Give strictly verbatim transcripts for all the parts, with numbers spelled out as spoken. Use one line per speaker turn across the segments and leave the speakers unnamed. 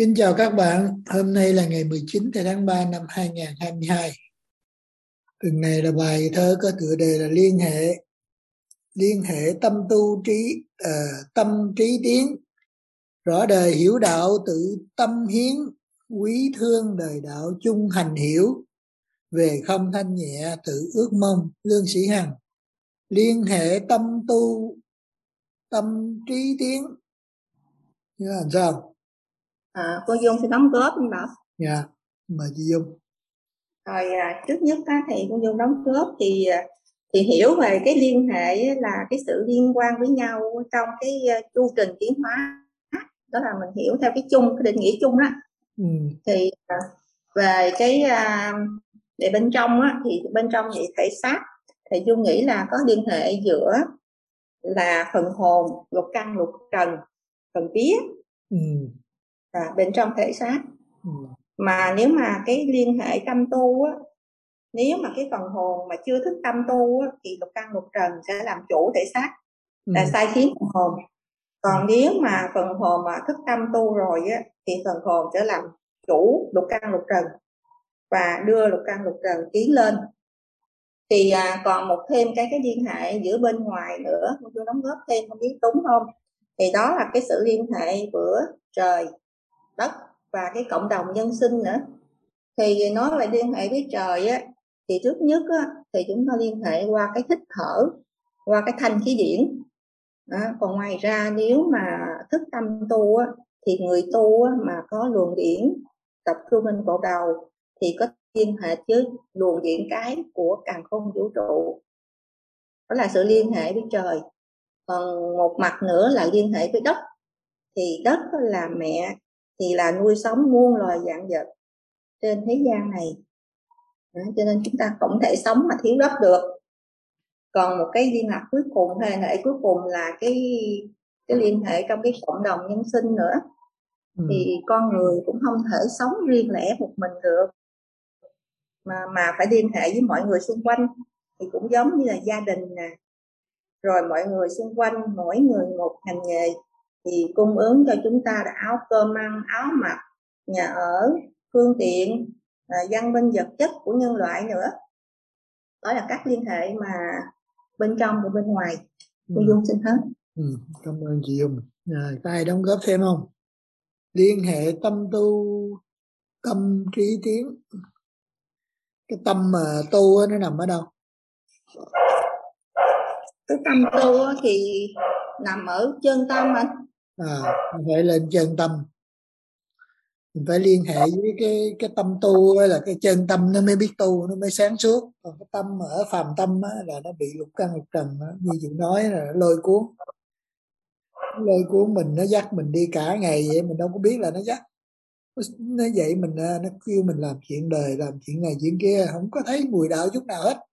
Kính chào các bạn, hôm nay là ngày mười chín tháng ba năm hai nghìn không trăm hai mươi hai. Tuần này là bài thơ có tựa đề là liên hệ. Liên hệ tâm tu trí, uh, tâm trí tiến, rõ đời hiểu đạo tự tâm hiến, quý thương đời đạo chung hành hiểu, về không thanh nhẹ tự ước mong Lương Sĩ Hằng. Liên hệ tâm tu tâm trí tiến, như làm sao?
À, cô Dung sẽ đóng góp anh Bảo.
Dạ, mời chị Dung.
Rồi à, trước nhất á, thì cô Dung đóng góp thì thì hiểu về cái liên hệ là cái sự liên quan với nhau trong cái uh, chu trình tiến hóa, đó là mình hiểu theo cái chung, cái định nghĩa chung đó.
Ừ.
Thì uh, về cái uh, để bên trong á, thì bên trong thì thể xác thì Dung nghĩ là có liên hệ giữa là phần hồn, lục căn, lục trần, phần vía.
Ừ.
À, bên trong thể xác.
Ừ.
Mà nếu mà cái liên hệ tâm tu á, nếu mà cái phần hồn mà chưa thức tâm tu á, thì lục căn lục trần sẽ làm chủ thể xác,
Ừ.
là sai khiến phần hồn. Còn
Ừ.
nếu mà phần hồn mà thức tâm tu rồi á, thì phần hồn sẽ làm chủ lục căn lục trần và đưa lục căn lục trần tiến lên. Thì à, còn một thêm cái cái liên hệ giữa bên ngoài nữa, tôi đóng góp thêm, không biết đúng không, thì đó là cái sự liên hệ giữa trời, đất và cái cộng đồng nhân sinh nữa. Thì nói về liên hệ với trời á, thì trước nhất á, thì chúng ta liên hệ qua cái hít thở, qua cái thanh khí điển. À, còn ngoài ra nếu mà thức tâm tu á, thì người tu á, mà có luồng điển tập trung lên bộ đầu thì có liên hệ với luồng điển cái của càn khôn vũ trụ, đó là sự liên hệ với trời. Còn một mặt nữa là liên hệ với đất, thì đất là mẹ, thì là nuôi sống muôn loài vạn vật trên thế gian này. Đó, cho nên chúng ta không thể sống mà thiếu đất được. Còn một cái liên lạc cuối cùng, hay hệ cuối cùng là cái cái liên hệ trong cái cộng đồng nhân sinh nữa. Ừ. Thì con người cũng không thể sống riêng lẻ một mình được, mà mà phải liên hệ với mọi người xung quanh. Thì cũng giống như là gia đình nè, rồi mọi người xung quanh, mỗi người một ngành nghề thì cung ứng cho chúng ta là áo cơm ăn, áo mặc, nhà ở, phương tiện, à, văn minh vật chất của nhân loại nữa. Đó là các liên hệ mà bên trong và bên ngoài. Cô ừ. Dung xin hết.
Ừ, cảm ơn chị Dung. À, có ai đóng góp thêm không? Liên hệ tâm tu tâm trí tiến, cái tâm mà tu nó nằm ở đâu?
Cái tâm tu thì nằm ở chân tâm anh.
À, mình phải lên chân tâm, mình phải liên hệ với cái cái tâm tu là cái chân tâm nó mới biết tu, nó mới sáng suốt. Còn cái tâm ở phàm tâm á, là nó bị lục căn lục trần á, như chị nói là lôi cuốn, nó lôi cuốn mình, nó dắt mình đi cả ngày vậy mình đâu có biết là nó dắt. Nó vậy mình, nó kêu mình làm chuyện đời, làm chuyện này chuyện kia, không có thấy mùi đạo chút nào hết.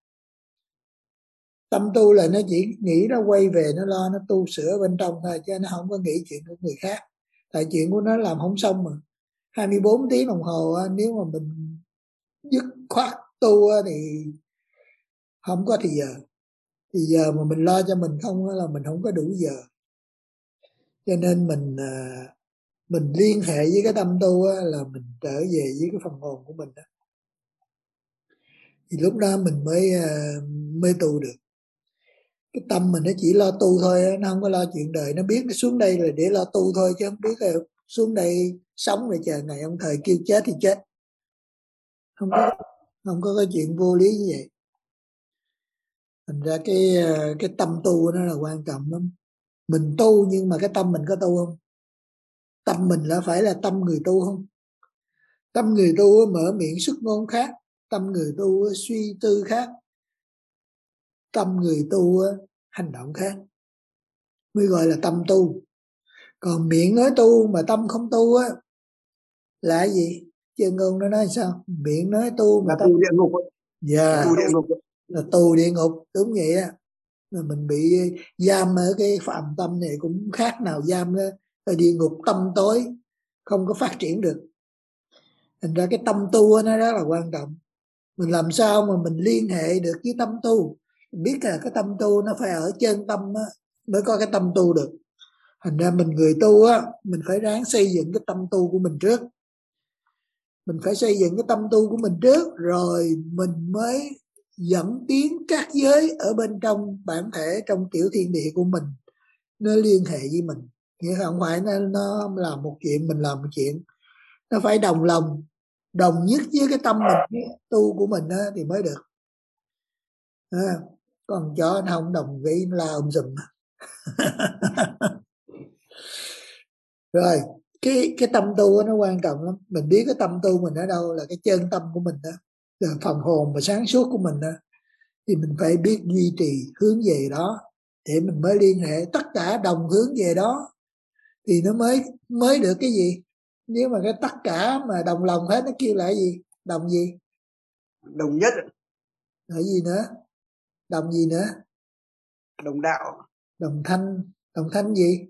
Tâm tu là nó chỉ nghĩ nó quay về, nó lo nó tu sửa bên trong thôi, chứ nó không có nghĩ chuyện của người khác. Tại chuyện của nó làm không xong mà hai mươi bốn tiếng đồng hồ, nếu mà mình dứt khoát tu thì không có thì giờ. Thì giờ mà mình lo cho mình không là mình không có đủ giờ. Cho nên mình mình liên hệ với cái tâm tu là mình trở về với cái phần hồn của mình đó. Thì lúc đó mình mới mới tu được. Cái tâm mình nó chỉ lo tu thôi, nó không có lo chuyện đời. Nó biết nó xuống đây là để lo tu thôi, chứ không biết là xuống đây sống rồi chờ ngày ông thời kêu chết thì chết. Không có không có cái chuyện vô lý như vậy. Thành ra cái cái tâm tu nó là quan trọng lắm. Mình tu nhưng mà cái tâm mình có tu không? Tâm mình là phải là tâm người tu không? Tâm người tu mở miệng xuất ngôn khác, tâm người tu suy tư khác, tâm người tu hành động khác, mới gọi là tâm tu. Còn miệng nói tu mà tâm không tu á là cái gì? Chân ngôn nó nói sao? Miệng nói tu mà
là
tâm...
tu địa ngục.
Dạ,
tu địa ngục
là tù địa ngục, đúng vậy á. Là mình bị giam ở cái phạm tâm này cũng khác nào giam ở địa ngục tâm tối, không có phát triển được. Thành ra cái tâm tu nó rất là quan trọng. Mình làm sao mà mình liên hệ được với tâm tu? Mình biết là cái tâm tu nó phải ở chân tâm á, mới có cái tâm tu được. Thành ra mình người tu á, mình phải ráng xây dựng cái tâm tu của mình trước. Mình phải xây dựng cái tâm tu của mình trước, rồi mình mới dẫn tiến các giới ở bên trong bản thể, trong tiểu thiên địa của mình, nó liên hệ với mình. Nghĩa không phải nó, nó làm một chuyện, mình làm một chuyện. Nó phải đồng lòng, đồng nhất với cái tâm mình, cái tu của mình đó, thì mới được. À, còn chó nó không đồng ý, nó la um sùm. Rồi cái cái tâm tu nó quan trọng lắm. Mình biết cái tâm tu mình ở đâu, là cái chân tâm của mình đó, là phần hồn và sáng suốt của mình đó, thì mình phải biết duy trì hướng về đó để mình mới liên hệ. Tất cả đồng hướng về đó thì nó mới mới được cái gì. Nếu mà cái tất cả mà đồng lòng hết, nó kêu là cái gì? Đồng gì?
Đồng nhất.
Là gì nữa? Đồng gì nữa?
Đồng đạo.
Đồng thanh. Đồng thanh gì?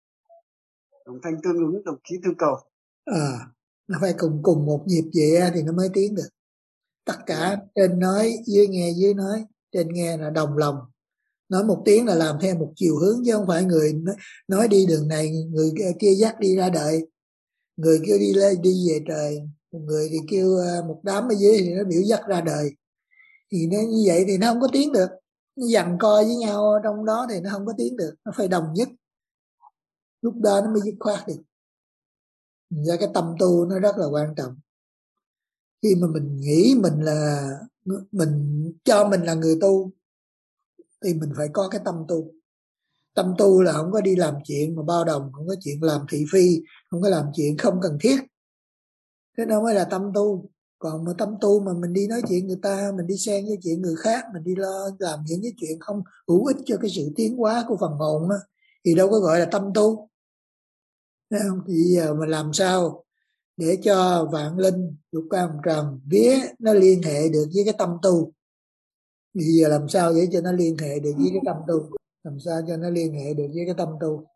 Đồng thanh tương ứng, đồng khí tương cầu.
À, nó phải cùng cùng một nhịp vậy thì nó mới tiến được. Tất cả trên nói, dưới nghe, dưới nói. Trên nghe là đồng lòng, nói một tiếng là làm theo một chiều hướng, chứ không phải người nói, nói đi đường này, người kia dắt đi ra đời, người kêu đi lên đi về trời, một người thì kêu một đám ở dưới thì nó biểu dắt ra đời. Thì nó như vậy thì nó không có tiến được. Nó giằng co với nhau trong đó thì nó không có tiến được. Nó phải đồng nhất, lúc đó nó mới dứt khoát được. Ra cái tâm tu nó rất là quan trọng. Khi mà mình nghĩ mình là mình cho mình là người tu thì mình phải có cái tâm tu. Tâm tu là không có đi làm chuyện mà bao đồng, không có chuyện làm thị phi, không có làm chuyện không cần thiết. Thế đó mới là tâm tu. Còn mà tâm tu mà mình đi nói chuyện người ta, mình đi xen với chuyện người khác, mình đi lo làm những cái chuyện không hữu ích cho cái sự tiến hóa của phần hồn á, thì đâu có gọi là tâm tu. Thấy không? Thì giờ mình làm sao để cho vạn linh, lục căn trần vía nó liên hệ được với cái tâm tu. Thì giờ làm sao để cho nó liên hệ được với cái tâm tu? Làm sao cho nó liên hệ được với cái tâm tu?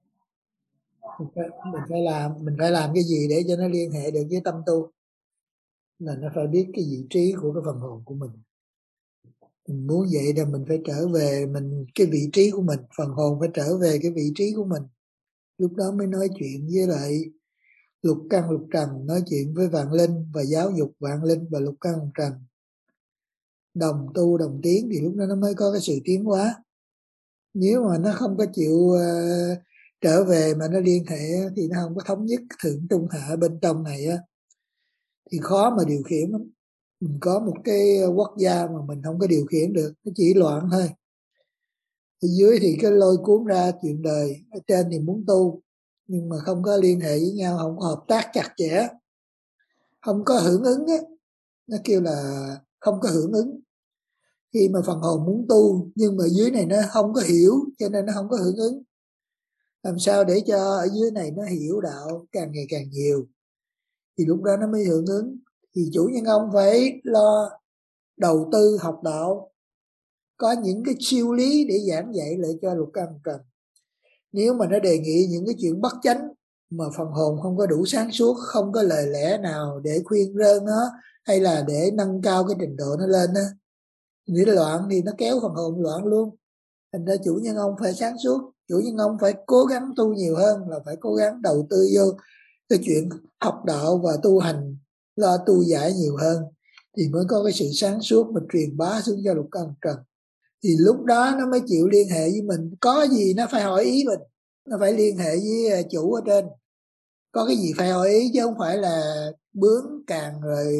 Mình phải, mình phải làm mình phải làm cái gì để cho nó liên hệ được với tâm tu? Là nó phải biết cái vị trí của cái phần hồn của mình. Mình muốn vậy là mình phải trở về mình cái vị trí của mình, phần hồn phải trở về cái vị trí của mình. Lúc đó mới nói chuyện với lại lục căn lục trần, nói chuyện với vạn linh và giáo dục vạn linh và lục căn lục trần, đồng tu đồng tiến, thì lúc đó nó mới có cái sự tiến hóa. Nếu mà nó không có chịu uh, trở về mà nó liên hệ thì nó không có thống nhất thượng trung hạ bên trong này á, thì khó mà điều khiển lắm. Mình có một cái quốc gia mà mình không có điều khiển được, nó chỉ loạn thôi. Ở dưới thì cái lôi cuốn ra chuyện đời, ở trên thì muốn tu nhưng mà không có liên hệ với nhau, không có hợp tác chặt chẽ, không có hưởng ứng á, nó kêu là không có hưởng ứng. Khi mà phần hồn muốn tu nhưng mà dưới này nó không có hiểu, cho nên nó không có hưởng ứng. Làm sao để cho ở dưới này nó hiểu đạo càng ngày càng nhiều thì lúc đó nó mới hưởng ứng. Thì chủ nhân ông phải lo đầu tư học đạo, có những cái siêu lý để giảng dạy lại cho lục căn lục trần. Nếu mà nó đề nghị những cái chuyện bất chánh mà phần hồn không có đủ sáng suốt, không có lời lẽ nào để khuyên rơn nó, hay là để nâng cao cái trình độ nó lên á, nghĩ loạn thì nó kéo phần hồn loạn luôn. Thành ra chủ nhân ông phải sáng suốt, chủ nhân ông phải cố gắng tu nhiều hơn, là phải cố gắng đầu tư vô cái chuyện học đạo và tu hành, lo tu giải nhiều hơn, thì mới có cái sự sáng suốt mà truyền bá xuống cho lục căn lục trần. Thì lúc đó nó mới chịu liên hệ với mình. Có gì nó phải hỏi ý mình, nó phải liên hệ với chủ ở trên. Có cái gì phải hỏi ý, chứ không phải là bướng càng rồi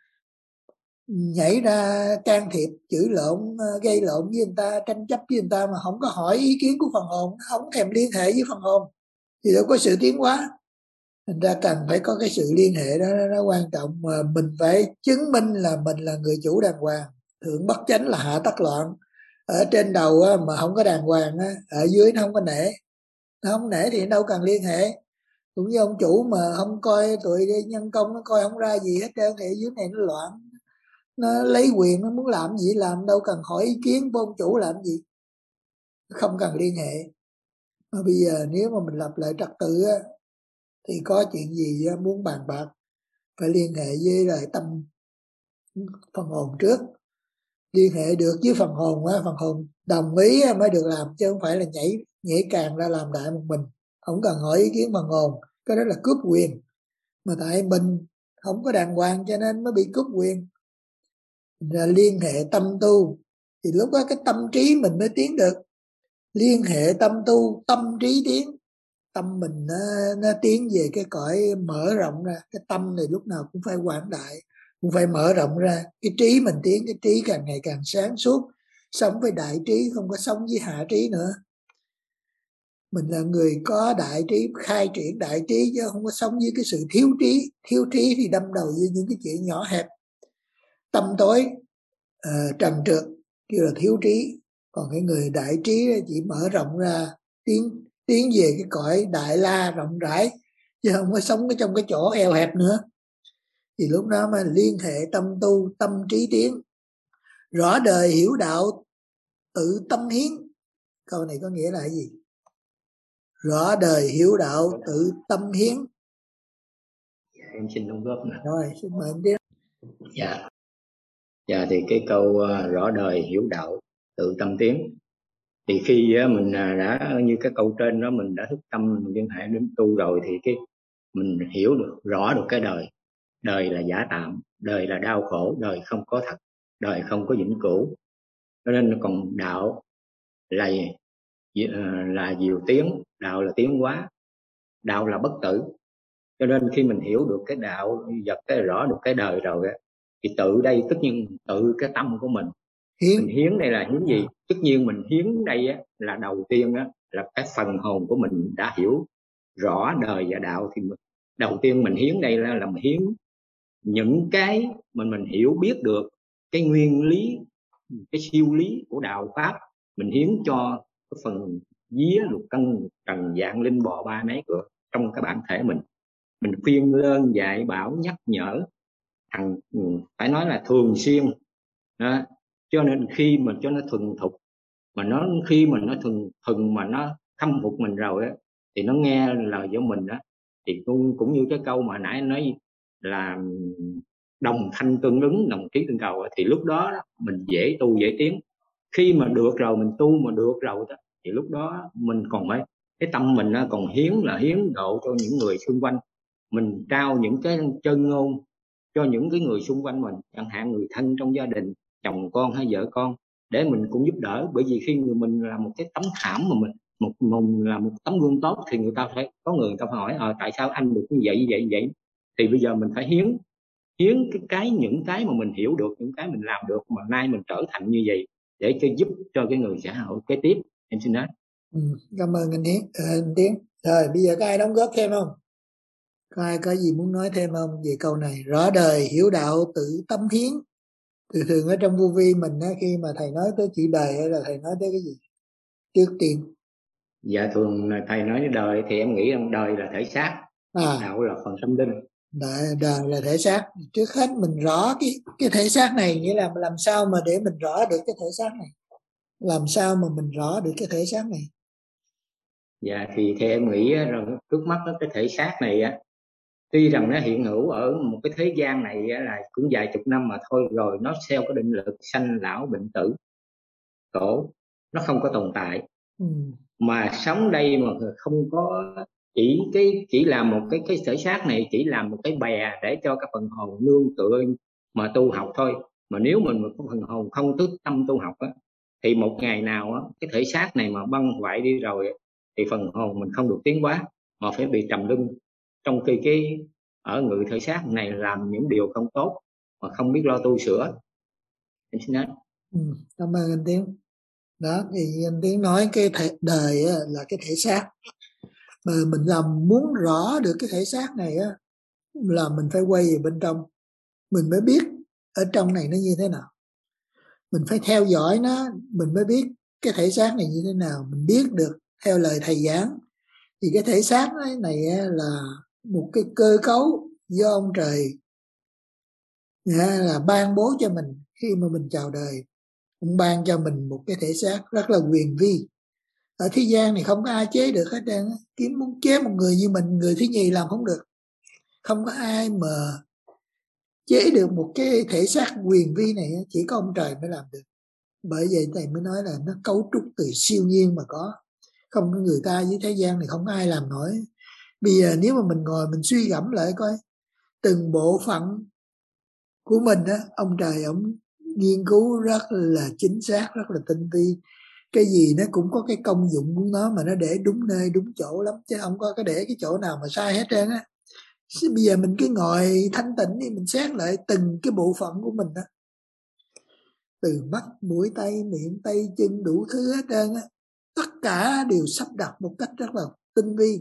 nhảy ra can thiệp, chửi lộn, gây lộn với người ta, tranh chấp với người ta mà không có hỏi ý kiến của phần hồn, không thèm liên hệ với phần hồn thì đâu có sự tiến hóa. Thành ra cần phải có cái sự liên hệ đó, nó quan trọng. Mà mình phải chứng minh là mình là người chủ đàng hoàng. Thượng bất chánh là hạ tắc loạn. Ở trên đầu mà không có đàng hoàng, ở dưới nó không có nể. Nó không nể thì đâu cần liên hệ. Cũng như ông chủ mà không coi tụi nhân công, nó coi không ra gì hết trơn thì dưới này nó loạn. Nó lấy quyền, nó muốn làm gì làm, đâu cần hỏi ý kiến của ông chủ làm gì, không cần liên hệ. Mà bây giờ nếu mà mình lập lại trật tự á, thì có chuyện gì muốn bàn bạc phải liên hệ với lại tâm phần hồn trước. Liên hệ được với phần hồn á, phần hồn đồng ý mới được làm, chứ không phải là nhảy nhảy càng ra làm đại một mình. không cần hỏi ý kiến bằng ngôn, cái đó là cướp quyền. Mà tại mình không có đàng hoàng cho nên mới bị cướp quyền. Là liên hệ tâm tu thì lúc đó cái tâm trí mình mới tiến được. Liên hệ tâm tu, tâm trí tiến, tâm mình nó, nó tiến về cái cõi mở rộng ra. Cái tâm này lúc nào cũng phải quảng đại, cũng phải mở rộng ra. Cái trí mình tiến, cái trí càng ngày càng sáng suốt, sống với đại trí, không có sống với hạ trí nữa. Mình là người có đại trí, khai triển đại trí, chứ không có sống với cái sự thiếu trí. Thiếu trí thì đâm đầu với những cái chuyện nhỏ hẹp, tâm tối, uh, trần trượt, kêu là thiếu trí. Còn cái người đại trí chỉ mở rộng ra, tiến tiến về cái cõi đại la rộng rãi, chứ không có sống trong cái chỗ eo hẹp nữa. Thì lúc đó mà liên hệ tâm tu, tâm trí tiến, rõ đời hiểu đạo tự tâm hiến. Câu này có nghĩa là cái gì? Rõ đời hiểu đạo tự tâm hiến.
Em xin đóng góp nè.
Rồi, xin mời anh tiếp.
Dạ. Dạ thì cái câu uh, rõ đời hiểu đạo tự tâm tiến, thì khi uh, mình uh, đã như cái câu trên đó, mình đã thức tâm mình liên hệ đến tu rồi, thì cái mình hiểu được rõ được cái đời. Đời là giả tạm, đời là đau khổ, đời không có thật, đời không có vĩnh cửu. Cho nên còn đạo là uh, là diệu tiến, đạo là tiến hóa, đạo là bất tử. Cho nên khi mình hiểu được cái đạo, vật cái rõ được cái đời rồi, thì tự đây tất nhiên tự cái tâm của mình hiến. Mình hiến đây là hiến gì? Tất nhiên mình hiến đây á, là đầu tiên á, là cái phần hồn của mình đã hiểu rõ đời và đạo, thì mình, đầu tiên mình hiến đây là làm hiến những cái mình mình hiểu biết được cái nguyên lý, cái siêu lý của đạo pháp. Mình hiến cho cái phần vía lục căn trần dạng linh bò ba mấy của trong cái bản thể mình. Mình khuyên lơn dạy bảo nhắc nhở thằng, phải nói là thường xuyên đó. Cho nên khi mà cho nó thuần thục, mà nó khi mà nó thuần thuần mà nó khâm phục mình rồi á, thì nó nghe lời của mình đó, thì cũng cũng như cái câu mà nãy nói là đồng thanh tương ứng, đồng trí tương cầu, thì lúc đó, đó mình dễ tu dễ tiến. Khi mà được rồi, mình tu mà được rồi đó, thì lúc đó mình còn phải cái tâm mình còn hiến là hiến độ cho những người xung quanh. Mình trao những cái chân ngôn cho những cái người xung quanh mình, chẳng hạn người thân trong gia đình, chồng con hay vợ con, để mình cũng giúp đỡ. Bởi vì khi người mình là một cái tấm thảm mà mình một mình là một tấm gương tốt, thì người ta phải có người người ta phải hỏi à, tại sao anh được như vậy như vậy như vậy. Thì bây giờ mình phải hiến hiến cái, cái những cái mà mình hiểu được, những cái mình làm được mà nay mình trở thành như vậy, để cho giúp cho cái người xã hội kế tiếp. Em xin nói.
Ừ, cảm ơn anh Hiến, à, anh Tiến. Rồi bây giờ có ai đóng góp thêm không? Có ai có gì muốn nói thêm không về câu này? Rõ đời hiểu đạo tự tâm hiến. Thường thường ở trong vô vi mình á, khi mà thầy nói tới chữ đời là thầy nói tới cái gì trước tiên?
Dạ thường thầy nói đến đời thì em nghĩ rằng đời là thể xác, à, đạo là phần tâm linh.
Đời, đời là thể xác. Trước hết mình rõ cái cái thể xác này, nghĩa là làm sao mà để mình rõ được cái thể xác này, làm sao mà mình rõ được cái thể xác này?
Dạ thì theo em nghĩ rằng trước mắt đó, cái thể xác này á, tuy rằng nó hiện hữu ở một cái thế gian này là cũng vài chục năm mà thôi, rồi nó theo cái định lực sanh lão bệnh tử khổ, nó không có tồn tại. Ừ. Mà sống đây mà không có, chỉ cái chỉ làm một cái cái thể xác này chỉ làm một cái bè để cho cái phần hồn nương tựa mà tu học thôi. Mà nếu mình một cái phần hồn không thức tâm tu học á, thì một ngày nào á, cái thể xác này mà băng hoại đi rồi thì phần hồn mình không được tiến hóa, mà phải bị trầm luân. Trong khi cái ở người thể xác này làm những điều không tốt mà không biết lo tu sửa. Em xin nói.
Ừ, cảm ơn anh Tiến. Đó thì anh Tiến nói cái thể, đời á, là cái thể xác, mà mình làm muốn rõ được cái thể xác này á, là mình phải quay về bên trong, mình mới biết ở trong này nó như thế nào. Mình phải theo dõi nó, mình mới biết cái thể xác này như thế nào. Mình biết được theo lời thầy giảng thì cái thể xác này là một cái cơ cấu do ông trời là ban bố cho mình. Khi mà mình chào đời, ông ban cho mình một cái thể xác rất là quyền vi. Ở thế gian này không có ai chế được hết trơn. Kiếm muốn chế một người như mình, người thứ nhì làm không được. Không có ai mà chế được một cái thể xác quyền vi này, chỉ có ông trời mới làm được. Bởi vậy thầy mới nói là nó cấu trúc từ siêu nhiên mà có. không có người ta với thế gian này không có ai làm nổi. Bây giờ nếu mà mình ngồi mình suy gẫm lại coi từng bộ phận của mình á, ông trời ông nghiên cứu rất là chính xác, rất là tinh vi. Cái gì nó cũng có cái công dụng của nó mà nó để đúng nơi đúng chỗ lắm, chứ không có cái để cái chỗ nào mà sai hết trơn á. Bây giờ mình cứ ngồi thanh tịnh đi, mình xét lại từng cái bộ phận của mình đó, từ mắt mũi tay miệng tay chân đủ thứ hết trơn á, tất cả đều sắp đặt một cách rất là tinh vi.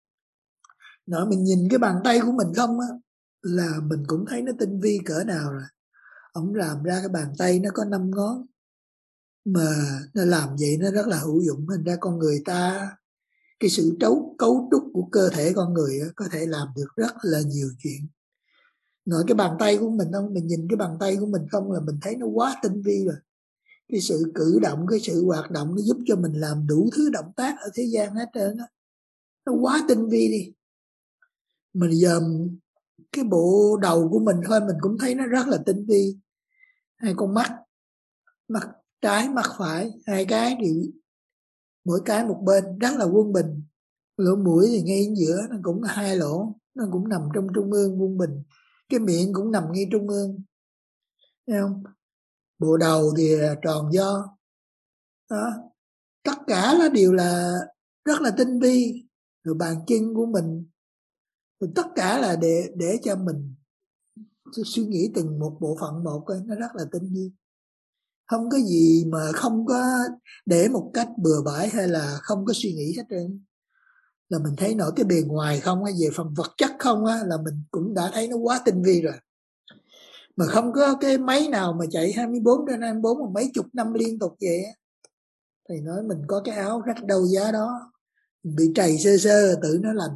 Nói mình nhìn cái bàn tay của mình không á là mình cũng thấy nó tinh vi cỡ nào rồi. Ông làm ra cái bàn tay nó có năm ngón mà nó làm vậy nó rất là hữu dụng. Thành ra con người ta, cái sự trấu cấu trúc của cơ thể con người á, có thể làm được rất là nhiều chuyện. Nói cái bàn tay của mình không, mình nhìn cái bàn tay của mình không là mình thấy nó quá tinh vi rồi. Cái sự cử động, cái sự hoạt động nó giúp cho mình làm đủ thứ động tác ở thế gian hết trơn á. Nó quá tinh vi đi. Mình giờ cái bộ đầu của mình thôi mình cũng thấy nó rất là tinh vi. Hai con mắt, mắt trái mắt phải, hai cái đều mỗi cái một bên rất là quân bình. Lỗ mũi thì ngay giữa nó cũng hai lỗ, nó cũng nằm trong trung ương quân bình. Cái miệng cũng nằm ngay trung ương, thấy không? Bộ đầu thì tròn do đó. Tất cả nó đều là rất là tinh vi. Rồi bàn chân của mình, rồi tất cả là để để cho mình suy nghĩ từng một bộ phận một, nó rất là tinh vi. Không có gì mà không có để một cách bừa bãi hay là không có suy nghĩ hết trơn. Là mình thấy nổi cái bề ngoài không á, về phần vật chất không á, là mình cũng đã thấy nó quá tinh vi rồi. Mà không có cái máy nào mà chạy hai mươi bốn trên hai mươi bốn mà mấy chục năm liên tục vậy á. Thầy nói mình có cái áo rách đâu giá đó, mình bị trầy sơ sơ là tự nó lành.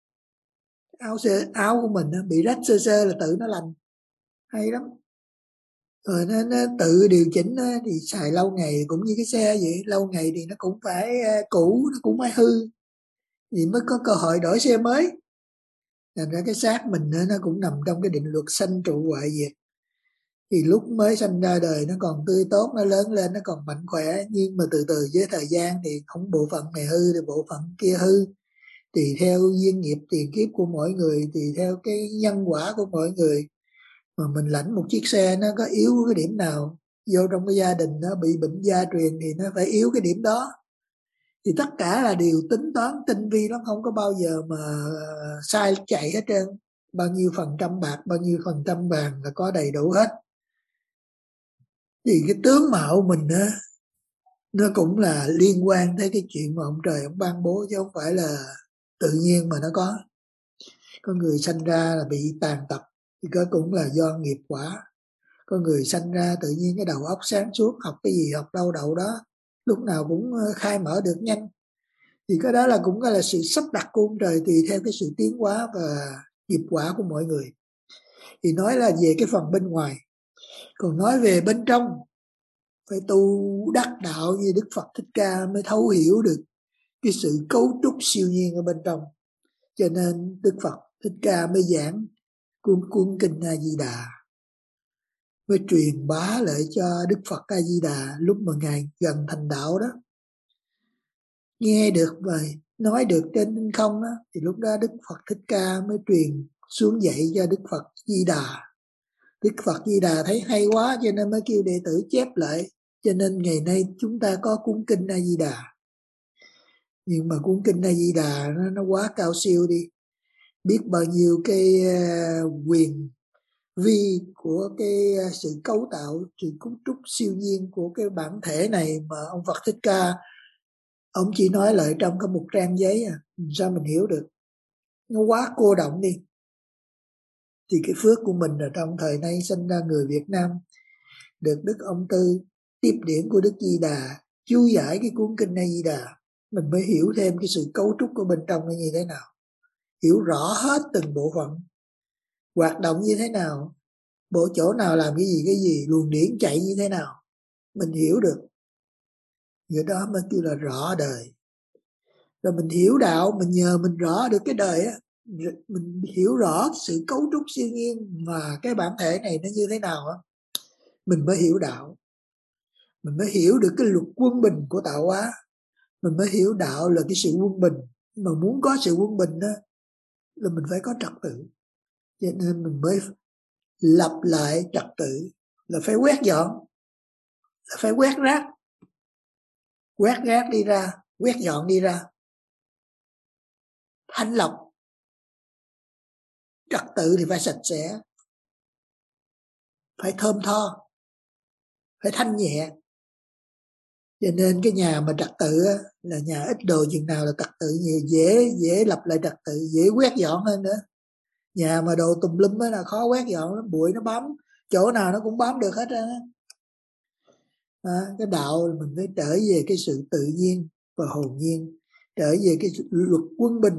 Áo sơ, áo của mình bị rách sơ sơ là tự nó lành. Hay lắm. Rồi nó, nó tự điều chỉnh nó, thì xài lâu ngày cũng như cái xe vậy. Lâu ngày thì nó cũng phải cũ, nó cũng phải hư, thì mới có cơ hội đổi xe mới. Thành ra cái xác mình nó cũng nằm trong cái định luật sanh trụ hoại diệt. Thì lúc mới sanh ra đời nó còn tươi tốt, nó lớn lên nó còn mạnh khỏe. Nhưng mà từ từ với thời gian thì không bộ phận này hư thì bộ phận kia hư. Tùy theo duyên nghiệp tiền kiếp của mỗi người, tùy theo cái nhân quả của mỗi người. Mà mình lãnh một chiếc xe nó có yếu cái điểm nào, vô trong cái gia đình nó bị bệnh gia truyền thì nó phải yếu cái điểm đó. Thì tất cả là điều tính toán tinh vi lắm, không có bao giờ mà sai chạy hết trơn. Bao nhiêu phần trăm bạc, bao nhiêu phần trăm vàng là có đầy đủ hết. Thì cái tướng mạo mình á, nó cũng là liên quan tới cái chuyện mà ông trời ông ban bố, chứ không phải là tự nhiên mà nó có. Có người sanh ra là bị tàn tật thì có cũng là do nghiệp quả. Có người sanh ra tự nhiên cái đầu óc sáng suốt, học cái gì học đâu đậu đó, lúc nào cũng khai mở được nhanh. Thì cái đó là cũng là sự sắp đặt của ông trời, tùy theo cái sự tiến hóa và nghiệp quả của mọi người. Thì nói là về cái phần bên ngoài. Còn nói về bên trong, phải tu đắc đạo như Đức Phật Thích Ca mới thấu hiểu được cái sự cấu trúc siêu nhiên ở bên trong. Cho nên Đức Phật Thích Ca mới giảng cuốn cuốn kinh A Di Đà, mới truyền bá lại cho Đức Phật A Di Đà lúc mà ngài gần thành đạo đó, nghe được và nói được trên không đó, thì lúc đó Đức Phật Thích Ca mới truyền xuống dạy cho Đức Phật Di Đà. Đức Phật Di Đà thấy hay quá cho nên mới kêu đệ tử chép lại. Cho nên ngày nay chúng ta có cuốn kinh A Di Đà. Nhưng mà cuốn kinh A Di Đà nó, nó quá cao siêu đi. Biết bao nhiêu cái uh, quyền vi của cái uh, sự cấu tạo, sự cấu trúc siêu nhiên của cái bản thể này mà ông Phật Thích Ca ông chỉ nói lại trong cái một trang giấy à. Sao mình hiểu được? Nó quá cô động đi. Thì cái phước của mình là trong thời nay sinh ra người Việt Nam, được Đức Ông Tư tiếp điển của Đức Di Đà chú giải cái cuốn kinh A Di Đà, mình mới hiểu thêm cái sự cấu trúc của bên trong là như thế nào, hiểu rõ hết từng bộ phận hoạt động như thế nào, bộ chỗ nào làm cái gì cái gì, luồng điển chạy như thế nào, mình hiểu được. Người đó mới kêu là rõ đời. Rồi mình hiểu đạo, mình nhờ mình rõ được cái đời á, mình hiểu rõ sự cấu trúc siêu nhiên mà cái bản thể này nó như thế nào á, mình mới hiểu đạo. Mình mới hiểu được cái luật quân bình của tạo hóa. mình mới hiểu đạo là cái sự quân bình. Mà muốn có sự quân bình đó là mình phải có trật tự, cho nên mình mới lập lại trật tự, là phải quét dọn, là phải quét rác, quét rác đi ra, quét dọn đi ra, thanh lọc. Trật tự thì phải sạch sẽ, phải thơm tho, phải thanh nhẹ. Cho nên cái nhà mà trật tự á, là nhà ít đồ chừng nào là trật tự nhiều, dễ dễ lập lại trật tự, dễ quét dọn hơn nữa. Nhà mà đồ tùm lum á là khó quét dọn lắm, bụi nó bám chỗ nào nó cũng bám được hết á. À, cái đạo mình phải trở về cái sự tự nhiên và hồn nhiên, trở về cái luật quân bình,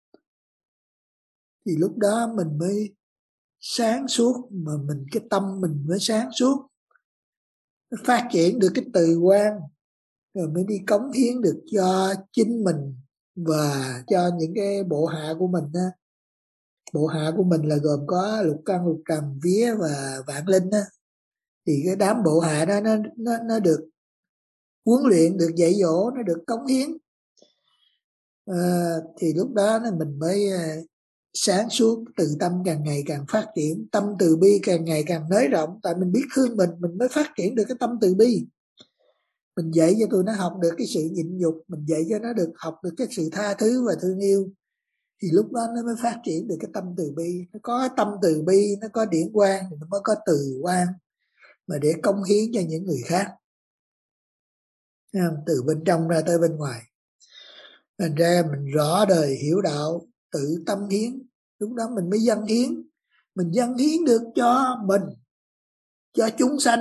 thì lúc đó mình mới sáng suốt, mà mình cái tâm mình mới sáng suốt, phát triển được cái từ quan, rồi mới đi cống hiến được cho chính mình và cho những cái bộ hạ của mình á. Bộ hạ của mình là gồm có lục căn, lục trần, vía và vạn linh á. Thì cái đám bộ hạ đó nó nó nó được huấn luyện, được dạy dỗ, nó được cống hiến. À, thì lúc đó mình mới sáng suốt, từ tâm càng ngày càng phát triển, tâm từ bi càng ngày càng nới rộng. Tại mình biết thương mình, mình mới phát triển được cái tâm từ bi. Mình dạy cho tụi nó học được cái sự nhịn nhục, mình dạy cho nó được học được cái sự tha thứ và thương yêu, thì lúc đó nó mới phát triển được cái tâm từ bi. Nó có tâm từ bi, nó có điển quang thì nó mới có từ quan mà để cống hiến cho những người khác, từ bên trong ra tới bên ngoài. Thành ra mình rõ đời hiểu đạo, tự tâm hiến, lúc đó mình mới dâng hiến. Mình dâng hiến được cho mình, cho chúng sanh,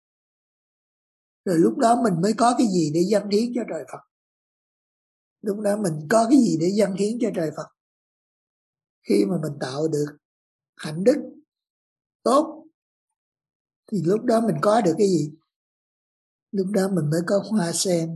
rồi lúc đó mình mới có cái gì để dâng hiến cho trời Phật. Lúc đó mình có cái gì để dâng hiến cho trời Phật. Khi mà mình tạo được hạnh đức tốt thì lúc đó mình có được cái gì? Lúc đó mình mới có hoa sen.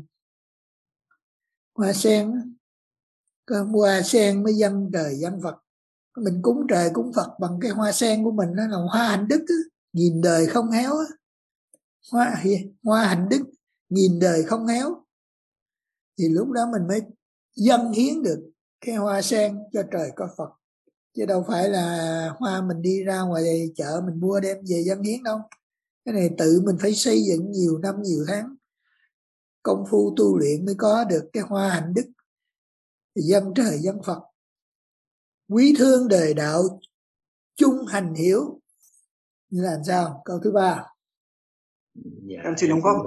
Hoa sen, có hoa sen mới dâng trời dâng Phật. Mình cúng trời cúng Phật bằng cái hoa sen của mình, nó là hoa hạnh đức, nghìn đời không héo. Hoa, hoa hạnh đức, nghìn đời không héo. Thì lúc đó mình mới dâng hiến được cái hoa sen cho trời có Phật. Chứ đâu phải là hoa mình đi ra ngoài chợ mình mua đem về dâng hiến đâu. Cái này tự mình phải xây dựng nhiều năm nhiều tháng, công phu tu luyện mới có được cái hoa hạnh đức. Dâng trời dâng Phật, quý thương đời đạo, chung hành hiểu. Như là làm sao? Câu thứ ba.
Dạ, em xin đóng góp.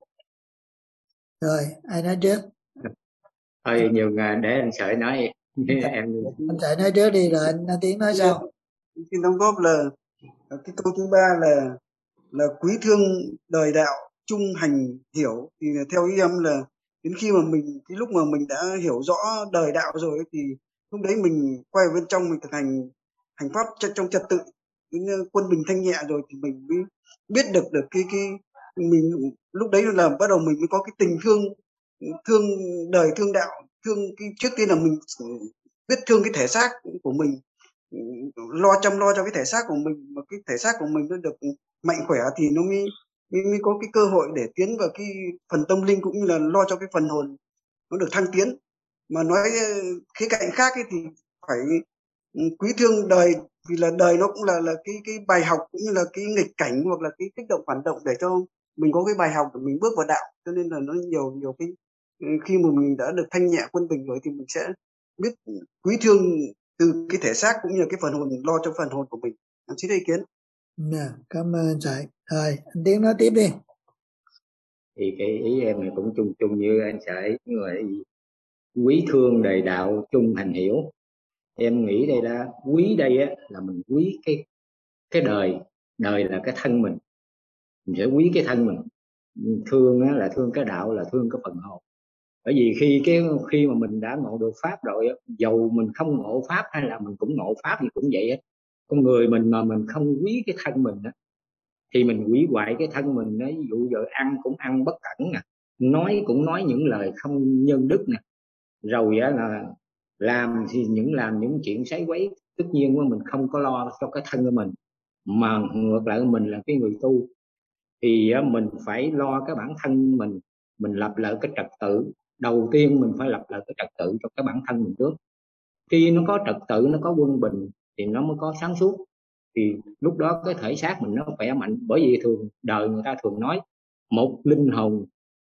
Rồi, ai nói trước?
Thôi nhiều ngày để anh Sợi nói. em
Anh Sợi nói trước đi rồi anh Tiến nói sau.
Xin đóng góp là cái câu thứ ba là là quý thương đời đạo, chung hành hiểu. Thì theo ý em là đến khi mà mình, cái lúc mà mình đã hiểu rõ đời đạo rồi ấy, thì lúc đấy mình quay vào bên trong, mình thực hành hành pháp trong trật tự, đến quân bình thanh nhẹ rồi thì mình mới biết được được cái cái mình lúc đấy là bắt đầu mình mới có cái tình thương thương đời, thương đạo, thương cái trước tiên là mình biết thương cái thể xác của mình, lo chăm lo cho cái thể xác của mình, mà cái thể xác của mình nó được mạnh khỏe thì nó mới mới, mới có cái cơ hội để tiến vào cái phần tâm linh, cũng như là lo cho cái phần hồn nó được thăng tiến. Mà nói khía cạnh khác ấy thì phải quý thương đời, vì là đời nó cũng là là cái cái bài học, cũng như là cái nghịch cảnh hoặc là cái kích động phản động để cho mình có cái bài học để mình bước vào đạo. Cho nên là nó nhiều nhiều cái, khi mà mình đã được thanh nhẹ quân bình rồi thì mình sẽ biết quý thương từ cái thể xác cũng như là cái phần hồn, lo cho phần hồn của mình. Em xin ý kiến.
Nè, cảm ơn anh Sợi. Rồi, anh Tiến nói tiếp đi.
Thì cái ý em này cũng chung chung như anh Sợi, nhưng mà quý thương đời đạo, chung hành hiểu. Em nghĩ đây là quý đây á, là mình quý cái cái đời, đời là cái thân mình, mình sẽ quý cái thân mình. Thương á, là thương cái đạo, là thương cái phần hồn. Bởi vì khi cái khi mà mình đã ngộ được pháp rồi, dầu mình không ngộ pháp hay là mình cũng ngộ pháp thì cũng vậy hết. Con người mình mà mình không quý cái thân mình á, thì mình hủy hoại cái thân mình đó. Ví dụ giờ ăn cũng ăn bất cẩn nè, nói cũng nói những lời không nhân đức nè, rồi á là làm thì những làm những chuyện sấy quấy. Tất nhiên mình không có lo cho cái thân của mình, mà ngược lại mình là cái người tu thì mình phải lo cái bản thân mình mình lập lại cái trật tự đầu tiên mình phải lập lại cái trật tự cho cái bản thân mình trước. Khi nó có trật tự, nó có quân bình thì nó mới có sáng suốt, thì lúc đó cái thể xác mình nó khỏe mạnh. Bởi vì thường đời người ta thường nói một linh hồn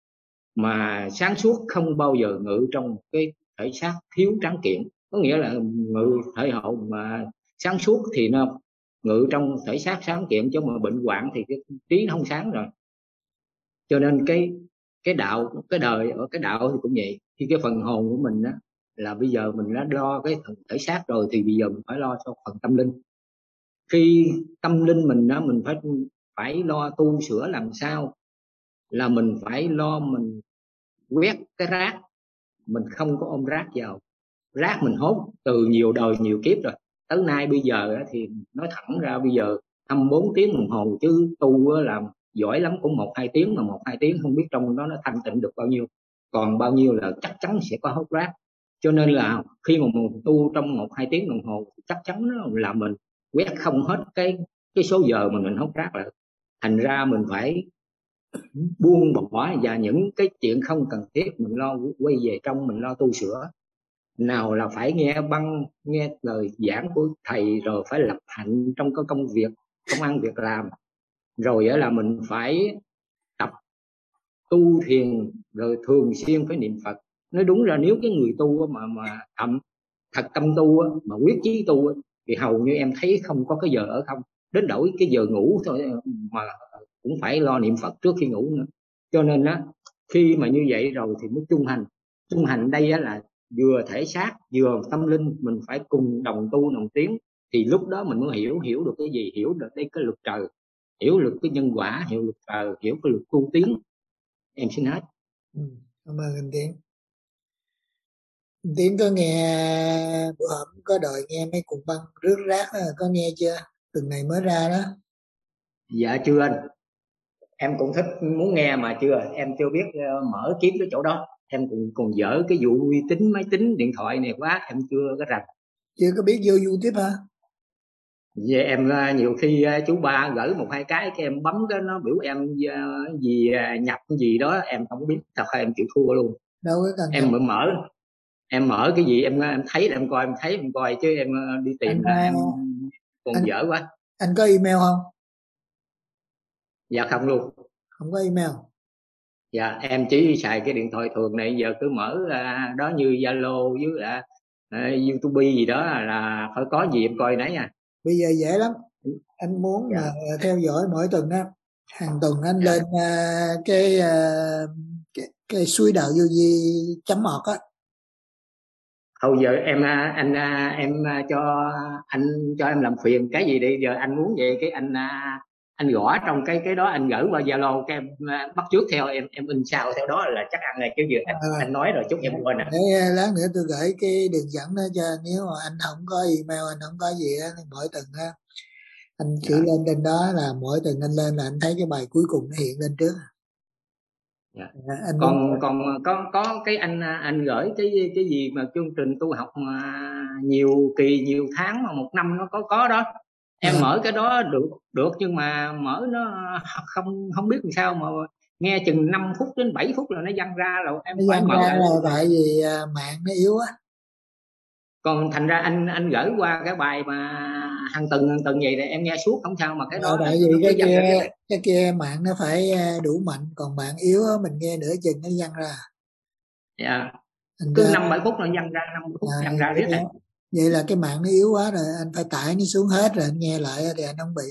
mà sáng suốt không bao giờ ngự trong một cái thể xác thiếu tráng kiện. Có nghĩa là ngự thể hồn mà sáng suốt thì nó ngự trong thể xác sáng kiện, chứ mà bệnh hoạn thì cái trí nó không sáng rồi. Cho nên cái cái đạo, cái đời ở cái đạo thì cũng vậy. Khi cái phần hồn của mình đó là bây giờ mình đã lo cái thể xác rồi, thì bây giờ mình phải lo cho phần tâm linh. Khi tâm linh mình đó, mình phải phải lo tu sửa làm sao là mình phải lo mình quét cái rác. Mình không có ôm rác vào. Rác mình hốt từ nhiều đời nhiều kiếp rồi, tới nay bây giờ thì nói thẳng ra bây giờ hai mươi bốn tiếng đồng hồ, chứ tu làm giỏi lắm cũng một hai tiếng, mà một hai tiếng không biết trong đó nó thanh tịnh được bao nhiêu, còn bao nhiêu là chắc chắn sẽ có hốt rác. Cho nên là khi mà mình tu trong một hai tiếng đồng hồ, chắc chắn là mình quét không hết cái cái số giờ mà mình hốt rác lại. Thành ra mình phải buông bỏ, và những cái chuyện không cần thiết mình lo quay về trong, mình lo tu sửa. Nào là phải nghe băng, nghe lời giảng của thầy, rồi phải lập hạnh trong cái công việc, công ăn việc làm, rồi là mình phải tập tu thiền, rồi thường xuyên phải niệm Phật. Nói đúng ra nếu cái người tu mà mà thậm thật tâm tu mà quyết chí tu thì hầu như em thấy không có cái giờ ở không, đến đổi cái giờ ngủ thôi mà cũng phải lo niệm Phật trước khi ngủ nữa. Cho nên á, khi mà như vậy rồi thì mới trung hành. Trung hành đây á là vừa thể xác vừa tâm linh, mình phải cùng đồng tu đồng tiến, thì lúc đó mình mới hiểu hiểu được cái gì, hiểu được đây cái luật trời, hiểu được cái nhân quả, hiểu luật trời, hiểu cái luật tu tiến. Em xin hết.
Ừ, cảm ơn anh Tiến. Anh Tiến có nghe bữa hổm có đòi nghe mấy cuộn băng rước rác đó, có nghe chưa? Tuần này mới ra đó.
Dạ chưa anh, em cũng thích muốn nghe mà chưa, em chưa biết uh, mở kiếm cái chỗ đó. Em cũng còn dở cái vụ uy tín máy tính điện thoại này quá, em chưa có rành.
Chưa có biết vô YouTube hả?
Về em uh, nhiều khi uh, chú ba gửi một hai cái cái em bấm cái nó biểu em uh, gì uh, nhập gì đó, em không biết, thật em chịu thua luôn.
Đâu có cần
Em
nhập.
mở mở em mở cái gì em em thấy là em coi, em thấy em coi, chứ em uh, đi tìm
Anh,
là em còn
anh,
dở quá.
anh có email không?
Dạ không luôn.
Không có email.
Dạ em chỉ xài cái điện thoại thường này, giờ cứ mở uh, đó như Zalo với là uh, YouTube gì đó là phải có gì em coi nấy à.
Bây giờ dễ lắm. Anh muốn
Dạ.
mà theo dõi mỗi tuần á, hàng tuần anh
Dạ.
lên uh, cái, uh, cái cái suối đạo vô vi chấm org á.
Thôi giờ em anh em cho anh cho em làm phiền cái gì đi, giờ anh muốn vậy cái anh anh gõ trong cái cái đó, anh gửi qua Zalo cái em bắt trước theo, em em in sao theo đó là chắc ăn này, chứ giờ anh,
À,
anh nói rồi chút em quên nè.
để lát nữa tôi gửi cái đường dẫn đó cho, nếu mà anh không có email, anh không có gì á, thì mỗi tuần á anh chỉ
Dạ.
lên trên đó là mỗi tuần anh lên là anh thấy cái bài cuối cùng nó hiện lên trước.
Dạ.
À, anh
còn
muốn...
còn có có cái anh anh gửi cái cái gì mà chương trình tu học mà nhiều kỳ nhiều tháng mà một năm nó có có đó, em
à,
mở cái đó được được nhưng mà mở nó không không biết làm sao mà nghe chừng năm phút đến bảy phút là nó văng ra rồi, em
nó
phải
dăng
mở
ra
lại.
là tại vì à, mạng nó yếu á.
Còn thành ra anh anh gửi qua cái bài mà hàng tuần hàng tuần vậy để em nghe suốt không sao, mà cái
À,
đó
tại
nó
vì
cứ
cái
văng ra
kia
cái
cái kia mạng nó phải à, đủ mạnh, còn mạng yếu á, mình nghe nửa chừng nó văng ra.
dạ.
Thành
Cứ
ra
năm bảy phút nó văng ra, năm phút
à,
văng ra
vậy,
riết này.
vậy là cái mạng nó yếu quá rồi, anh phải tải nó xuống hết rồi anh nghe lại thì anh không bị.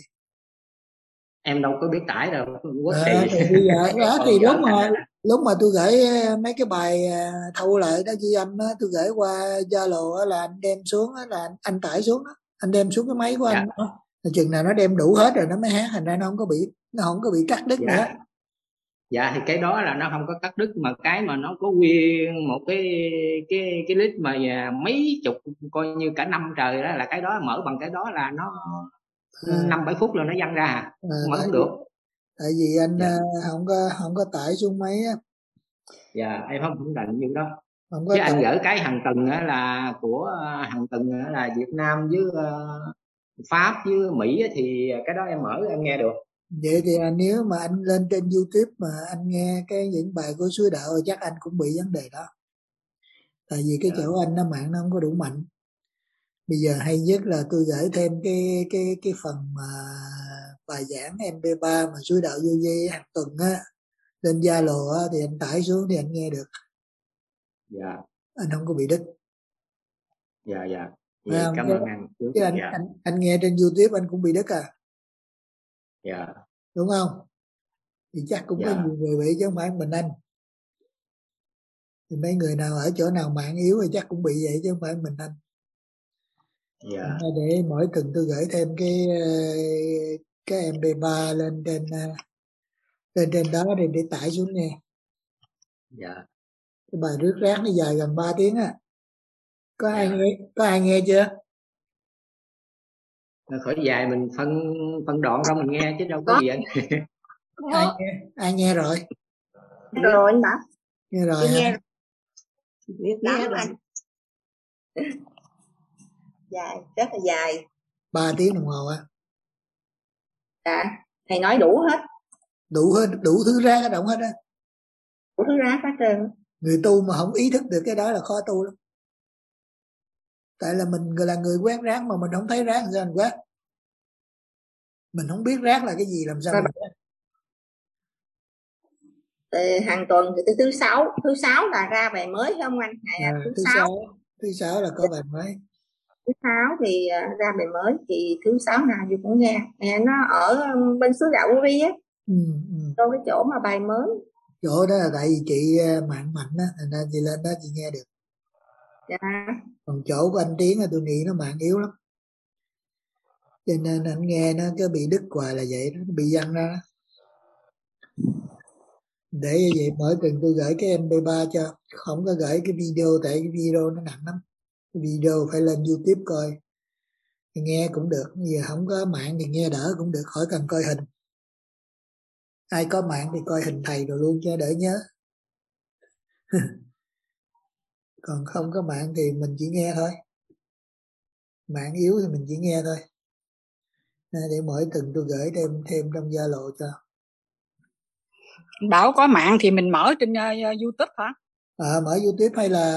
Em đâu có biết tải đâu, quốc
À,
kỳ.
thì bây giờ đó
Còn
thì lúc
dở thành
mà
ra
lúc mà tôi gửi mấy cái bài à, thâu lại đó ghi âm á, tôi gửi qua Zalo á, là anh đem xuống á, là anh, anh tải xuống á, anh đem xuống cái máy của anh
dạ.
đó. Là chừng nào nó đem đủ hết rồi nó mới hát, thành ra nó không có bị nó không có bị cắt đứt nữa.
Dạ. Dạ thì cái đó là nó không có cắt đứt, mà cái mà nó có nguyên một cái cái cái list mà mấy chục coi như cả năm trời đó, là cái đó mở bằng cái đó là nó
À,
năm bảy phút là nó văng ra,
à,
mở
tại
không
vì
được.
tại vì anh
Dạ.
à, không có không có tải xuống máy á.
Dạ em không không định như đó.
Không có
Chứ anh
tải.
gửi cái hàng tuần á là của hàng tuần á là Việt Nam với uh, Pháp với Mỹ á, thì cái đó em mở em nghe được.
Vậy thì anh, nếu mà anh lên trên YouTube mà anh nghe cái những bài của Suối Đạo thì chắc anh cũng bị vấn đề đó. Tại vì cái
Dạ.
chỗ anh nó mạng nó không có đủ mạnh. Bây giờ hay nhất là tôi gửi thêm cái cái cái phần mà bài giảng em pê ba mà Suối Đạo Vô Vi hàng tuần á lên Zalo á, thì anh tải xuống thì anh nghe được.
Dạ.
Anh không có bị đứt.
Dạ dạ.
Phải
Vậy
không?
cảm
Chứ,
ơn anh.
chứ anh,
Dạ.
anh anh nghe trên YouTube anh cũng bị đứt à,
Dạ.
đúng không? Thì chắc cũng có
Dạ.
nhiều người bị chứ không phải mình anh. Thì mấy người nào ở chỗ nào mạng yếu thì chắc cũng bị vậy chứ không phải mình anh.
Dạ.
Để mỗi tuần tôi gửi thêm cái cái em pê ba lên trên lên trên đó để để tải xuống nghe.
Dạ.
Cái bài rước rác nó dài gần ba tiếng á. Có ai
Dạ.
nghe có ai nghe chưa?
Nó khỏi dài mình phân phân đoạn ra mình nghe chứ đâu có gì anh.
ai nghe ai nghe rồi?
Rồi anh Bảo.
Nghe rồi
Tôi
hả?
nghe
Biết
lắm
nghe rồi.
anh. Dài, rất là dài.
Ba tiếng đồng hồ á.
Dạ, thầy nói đủ hết.
Đủ hết, đủ thứ rác ở động hết á.
Đủ thứ rác hết trơn.
Người tu mà không ý thức được cái đó là khó tu lắm. Tại là mình là người quét rác mà mình không thấy rác sao mình quét? Mình không biết rác là cái gì làm sao
Rồi,
mình quét?
hàng tuần thì từ thứ sáu, thứ sáu là ra bài mới không anh? À,
À,
thứ,
thứ
sáu.
sáu thứ sáu là có bài mới.
Thứ sáu thì uh, ra bài mới, thì thứ sáu nào tôi cũng nghe. À, nó ở bên Suối Đạo Vô Vi á.
Ừ, ừ.
Trong cái chỗ mà bài mới.
Chỗ đó là tại vì chị mạng mạnh á, thành ra chị lên đó chị nghe được.
Dạ.
Còn chỗ của anh Tiến tôi nghĩ nó mạng yếu lắm, cho nên anh nghe nó cứ bị đứt hoài là vậy đó, nó bị văng ra. Để vậy mỗi tuần tôi gửi cái em pê ba cho, không có gửi cái video tại cái video nó nặng lắm. Cái video phải lên YouTube coi, nghe cũng được, giờ không có mạng thì nghe đỡ cũng được, khỏi cần coi hình. Ai có mạng thì coi hình thầy rồi luôn cho đỡ nhớ. Còn không có mạng thì mình chỉ nghe thôi, mạng yếu thì mình chỉ nghe thôi. Nên để mỗi tuần tôi gửi thêm thêm trong Zalo cho.
Bảo có mạng thì mình mở trên uh, YouTube hả?
À, mở YouTube hay là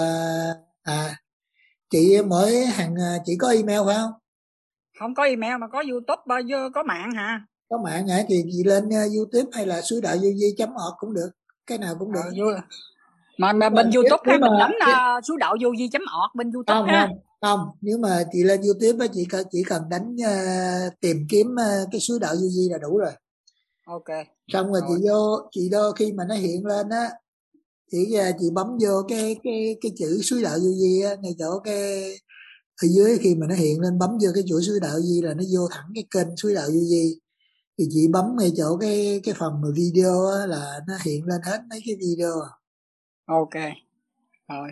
à chị mỗi hàng chị có email phải không?
Không có email mà có YouTube, bao nhiêu có mạng hả?
Có mạng hả? Thì chị lên YouTube hay là suối đạo vô vi chấm org cũng được, cái nào cũng được.
Ờ, mà, mà bên
mà
YouTube ha,
mà,
mình đánh uh, suối đạo vô vi chấm org bên YouTube
không,
ha.
không không nếu mà chị lên YouTube chị cần chỉ cần đánh uh, tìm kiếm uh, cái suối đạo vô vi là đủ rồi.
Ok.
Xong rồi, rồi. chị vô chị đo khi mà nó hiện lên á, chỉ uh, chị bấm vô cái cái cái chữ suối đạo vô vi á, ngay chỗ cái ở dưới khi mà nó hiện lên, bấm vô cái chuỗi suối đạo vô vi là nó vô thẳng cái kênh suối đạo vô vi. Thì chị bấm ngay chỗ cái cái phần mà video á, là nó hiện lên hết mấy cái video.
Ok rồi.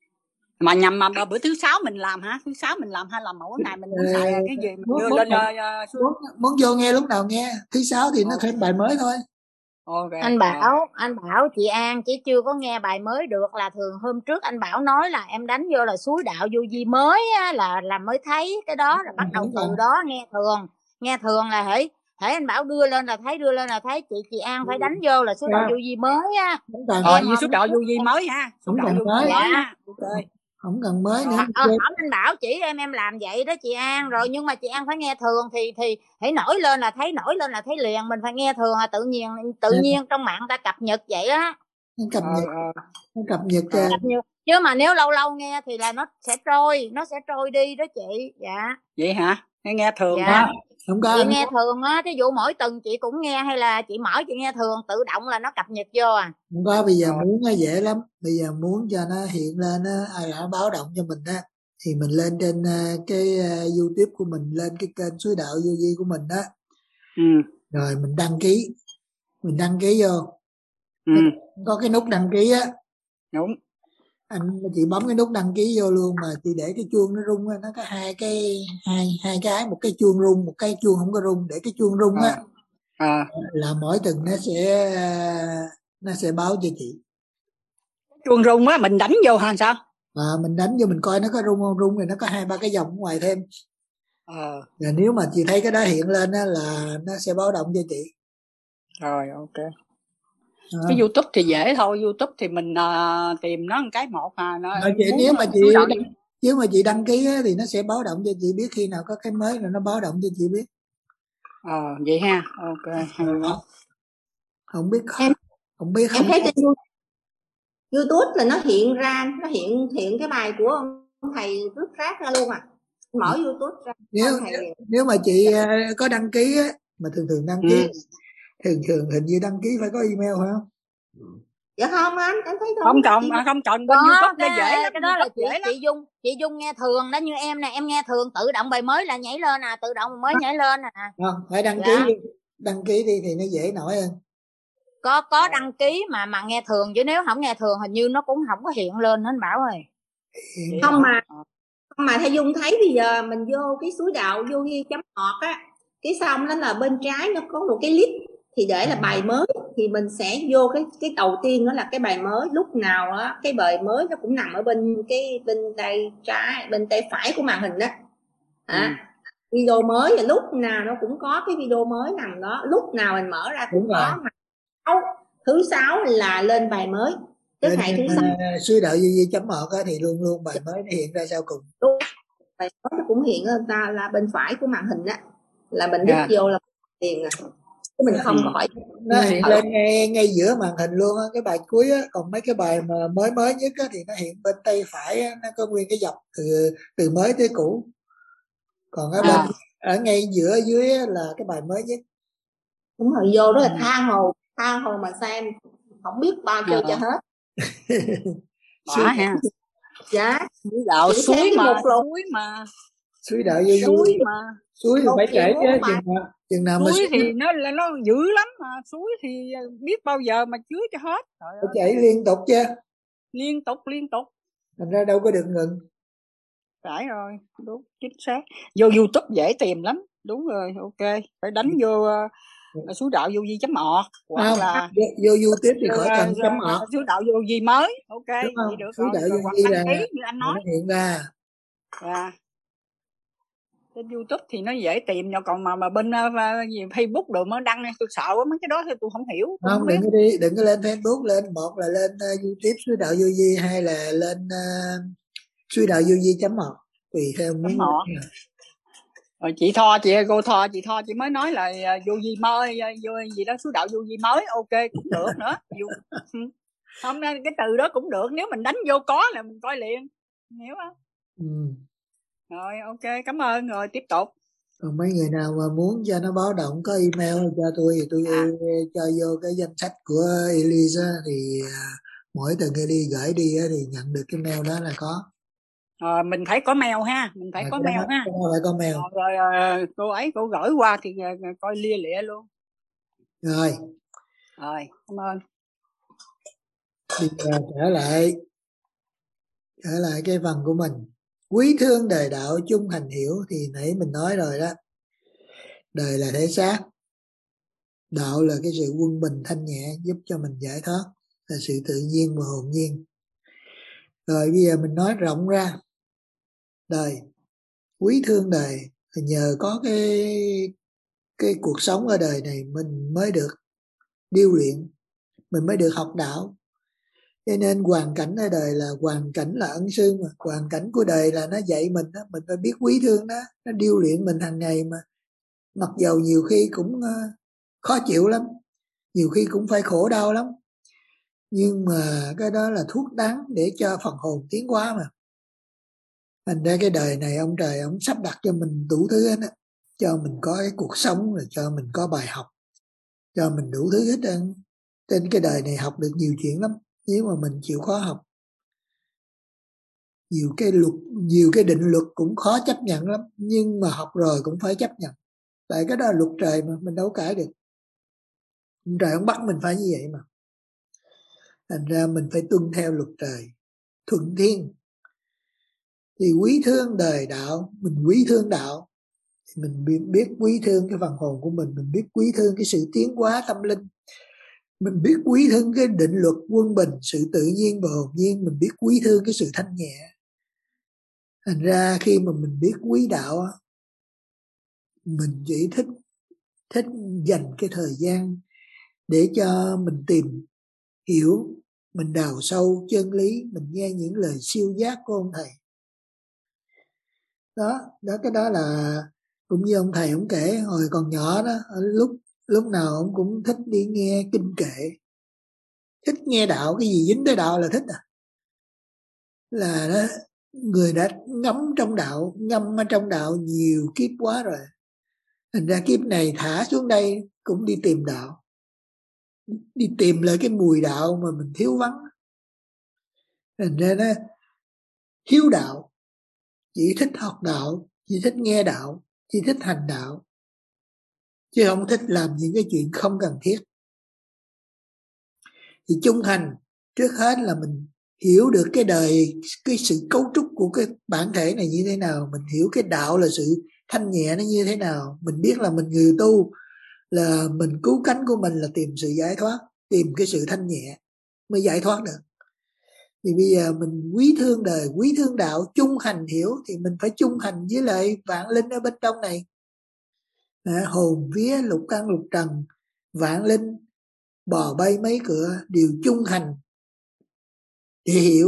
Mà nhằm mà bữa thứ sáu mình làm hả? Thứ sáu mình làm hay là mỗi ngày mình muốn xài cái gì mình
muốn,
đưa
muốn,
lên
uh, muốn, muốn vô nghe lúc nào nghe. Thứ sáu thì nó thêm bài mới thôi.
Okay.
Anh Bảo, rồi. Anh Bảo chị An chỉ chưa có nghe bài mới được, là thường hôm trước anh Bảo nói là em đánh vô là suối đạo vô vi mới á, là là mới thấy cái đó, là bắt đầu từ đó nghe thường, nghe thường là hãy hãy anh Bảo đưa lên là thấy, đưa lên là thấy. Chị chị An phải đánh vô là suối đạo vô vi mới á.
Ờ, như suối đạo vô vi mới ha.
Không cần mới.
Dạ. Okay.
Không cần mới nữa.
Ờ, hỏi anh Bảo chỉ em em làm vậy đó chị An rồi, nhưng mà chị An phải nghe thường thì thì hãy nổi lên là thấy, nổi lên là thấy liền. Mình phải nghe thường là tự nhiên tự nhiên trong mạng ta cập nhật vậy á.
Cập nhật,
ờ,
ờ. cập nhật,
ờ. cập nhật. Chứ mà nếu lâu lâu nghe thì là nó sẽ trôi, nó sẽ trôi đi đó chị. Dạ.
Vậy hả? Nghe nghe thường
dạ.
đó.
Không có.
Chị nghe thường á, thí dụ mỗi tuần chị cũng nghe hay là chị mở chị nghe thường, tự động là nó cập nhật vô à?
Không có, bây giờ rồi. Muốn nó dễ lắm. Bây giờ muốn cho nó hiện lên á, ai đã báo động cho mình á, thì mình lên trên cái YouTube của mình, lên cái kênh suối đạo vô vi của mình á.
Ừ.
Rồi mình đăng ký, mình đăng ký vô.
Ừ.
Có cái nút đăng ký á.
Đúng.
Anh chị bấm cái nút đăng ký vô luôn, mà chị để cái chuông nó rung á, nó có hai cái hai hai cái, một cái chuông rung, một cái chuông không có rung. Để cái chuông rung á,
à. À.
là mỗi tuần nó sẽ nó sẽ báo cho chị.
Chuông rung á mình đánh vô hả sao?
À, mình đánh vô mình coi nó có rung không. Rung thì nó có hai ba cái dòng ngoài thêm.
Ờ.
Và nếu mà chị thấy cái đó hiện lên á, là nó sẽ báo động cho chị.
Rồi ok.
À.
Cái YouTube thì dễ thôi, YouTube thì mình uh, tìm nó một cái một à, nó
Mà chị,
muốn
nếu mà chị
suối đạo
đăng, nếu mà chị đăng ký á, thì nó sẽ báo động cho chị biết khi nào có cái mới là nó báo động cho chị biết.
Ờ vậy ha. Ok hay quá.
Không biết
em
không biết
em
không
thấy
có...
trên YouTube là nó hiện ra, nó hiện hiện cái bài của ông thầy rút rác ra luôn à. Mở YouTube ra.
Nếu
thầy...
nếu, nếu mà chị uh, có đăng ký á, mà thường thường đăng ký
Ừ.
thường thường hình như đăng ký phải có email phải không?
Dạ không anh, em thấy
Không cần, à, không cần bên
Có,
YouTube
cái,
nó dễ lắm,
cái đó là chị
dễ lắm.
chị Dung chị Dung nghe thường đó, như em nè, em nghe thường tự động bài mới là nhảy lên à, tự động mới nhảy lên à.
Không, phải đăng
Dạ.
ký đi. Đăng ký đi thì nó dễ nổi hơn.
Có có đăng ký mà mà nghe thường, chứ nếu không nghe thường hình như nó cũng không có hiện lên hết Bảo ơi.
Không mà không mà thầy Dung thấy bây giờ mình vô cái suối đạo vô ghi chấm org á, cái xong đó là bên trái nó có một cái list thì để là bài mới, thì mình sẽ vô cái cái đầu tiên đó là cái bài mới. Lúc nào á cái bài mới nó cũng nằm ở bên cái bên tay trái, bên tay phải của màn hình đó à, ừ. Video mới là lúc nào nó cũng có cái video mới nằm đó, lúc nào mình mở ra cũng có. Mà thứ sáu là lên bài mới, tức ngày thứ sáu
uh, suối đạo duy chấm org thì luôn luôn bài mới nó hiện ra sau cùng.
Đúng. Bài mới nó cũng hiện ra là bên phải của màn hình đó, là mình đích yeah. vô là tiền à, mình không ừ. khỏi
nó hiện lên ngay ngay giữa màn hình luôn á, cái bài cuối á. Còn mấy cái bài mà mới mới nhất á thì nó hiện bên tay phải á, nó có nguyên cái dọc từ từ mới tới cũ. Còn ở bên à. ở ngay giữa dưới á, là cái bài mới nhất.
Đúng rồi, vô đó là tha hồ tha hồ mà xem không biết bao chơi à. cho hết.
Bả ha.
Dạ.
Suối đạo suối mà suối mà
suối đạo như
suối mà
suối thì phải kể chứ chừng nào chừng nào
suối
mà
thì nó là nó dữ lắm mà, suối thì biết bao giờ mà chứa cho hết.
Phải chảy liên tục chứ.
Liên tục liên tục.
Thành ra đâu có được ngừng.
Phải rồi, đúng, chính xác. Vô YouTube dễ tìm lắm, đúng rồi, ok. Phải đánh vô uh, suối đạo vô vi chấm org hoặc
không,
là
vô, vô YouTube thì khỏi cần chấm org.
Suối đạo vô vi mới, ok, vậy được
suối
rồi.
đạo
Rồi
vô
hoặc
vi
đăng
là
ký như anh nói.
Nó hiện ra.
Yeah. Trên YouTube thì nó dễ tìm, nhưng còn mà mà bên uh, gì Facebook đồ mới đăng tôi sợ mấy cái đó thì tôi không hiểu. Tôi
không,
không
đừng
biết.
có đi, đừng có lên Facebook, lên một là lên uh, YouTube suối đạo vô vi, hay là lên uh, suối đạo vô vi chấm org tùy theo muốn.
Rồi chị Tho, chị cô Tho, chị Tho chị mới nói là uh, vô vi mới, vô gì đó suối đạo vô vi mới, ok cũng được nữa. Không, cái từ đó cũng được, nếu mình đánh vô có là mình coi liền, hiểu không? Ừ. Rồi ok, cảm ơn, rồi tiếp tục.
Còn mấy người nào mà muốn cho nó báo động có email cho tôi thì tôi à. cho vô cái danh sách của Elise thì mỗi tuần Elise gửi đi thì nhận được cái mail đó là có.
À, mình phải có mail ha, mình phải à, có mail đó, ha.
Phải có mail.
Rồi, rồi cô ấy cô gửi qua thì coi lia lịa luôn.
Rồi.
Rồi, cảm ơn.
Bây giờ trở lại trở lại cái phần của mình. Quý thương đời đạo chung hành hiểu thì nãy mình nói rồi đó. Đời là thể xác, đạo là cái sự quân bình thanh nhẹ giúp cho mình giải thoát, là sự tự nhiên và hồn nhiên. Rồi bây giờ mình nói rộng ra. Đời, quý thương đời thì nhờ có cái cái cuộc sống ở đời này mình mới được điêu luyện, mình mới được học đạo. Cho nên hoàn cảnh ở đời là hoàn cảnh là ân sư mà, hoàn cảnh của đời là nó dạy mình đó, mình phải biết quý thương đó, nó điêu luyện mình hàng ngày mà. Mặc dầu nhiều khi cũng uh, khó chịu lắm, nhiều khi cũng phải khổ đau lắm, nhưng mà cái đó là thuốc đáng để cho phần hồn tiến hóa mà. Thành ra cái đời này ông trời ông sắp đặt cho mình đủ thứ hết á, cho mình có cái cuộc sống, rồi cho mình có bài học, cho mình đủ thứ hết trơn. Trên cái đời này học được nhiều chuyện lắm nếu mà mình chịu khó học. Nhiều cái luật, nhiều cái định luật cũng khó chấp nhận lắm, nhưng mà học rồi cũng phải chấp nhận. Tại cái đó là luật trời mà, mình đâu cãi được. Ông trời ông bắt mình phải như vậy mà. Thành ra mình phải tuân theo luật trời, thuận thiên. Thì quý thương đời đạo, mình quý thương đạo thì mình biết quý thương cái phần hồn của mình, mình biết quý thương cái sự tiến hóa tâm linh, mình biết quý thương cái định luật quân bình, sự tự nhiên và hồn nhiên, mình biết quý thương cái sự thanh nhẹ. Thành ra khi mà mình biết quý đạo, mình chỉ thích thích dành cái thời gian để cho mình tìm hiểu, mình đào sâu chân lý, mình nghe những lời siêu giác của ông thầy. Đó, đó cái đó là cũng như ông thầy ông kể hồi còn nhỏ đó, lúc lúc nào ông cũng thích đi nghe kinh kệ, thích nghe đạo, cái gì dính tới đạo là thích à. Là đó, người đã ngấm trong đạo, ngâm ở trong đạo nhiều kiếp quá rồi, thành ra kiếp này thả xuống đây cũng đi tìm đạo, đi tìm lại cái mùi đạo mà mình thiếu vắng. Thành ra nó thiếu đạo, chỉ thích học đạo, chỉ thích nghe đạo, chỉ thích hành đạo, chứ không thích làm những cái chuyện không cần thiết. Thì chung hành trước hết là mình hiểu được cái đời, cái sự cấu trúc của cái bản thể này như thế nào, mình hiểu cái đạo là sự thanh nhẹ nó như thế nào, mình biết là mình người tu là mình cứu cánh của mình là tìm sự giải thoát, tìm cái sự thanh nhẹ mới giải thoát được. Thì bây giờ mình quý thương đời, quý thương đạo, chung hành hiểu, thì mình phải chung hành với lại vạn linh ở bên trong này. À, hồn vía lục căn lục trần, vạn linh bò bay mấy cửa đều chung hành để hiểu.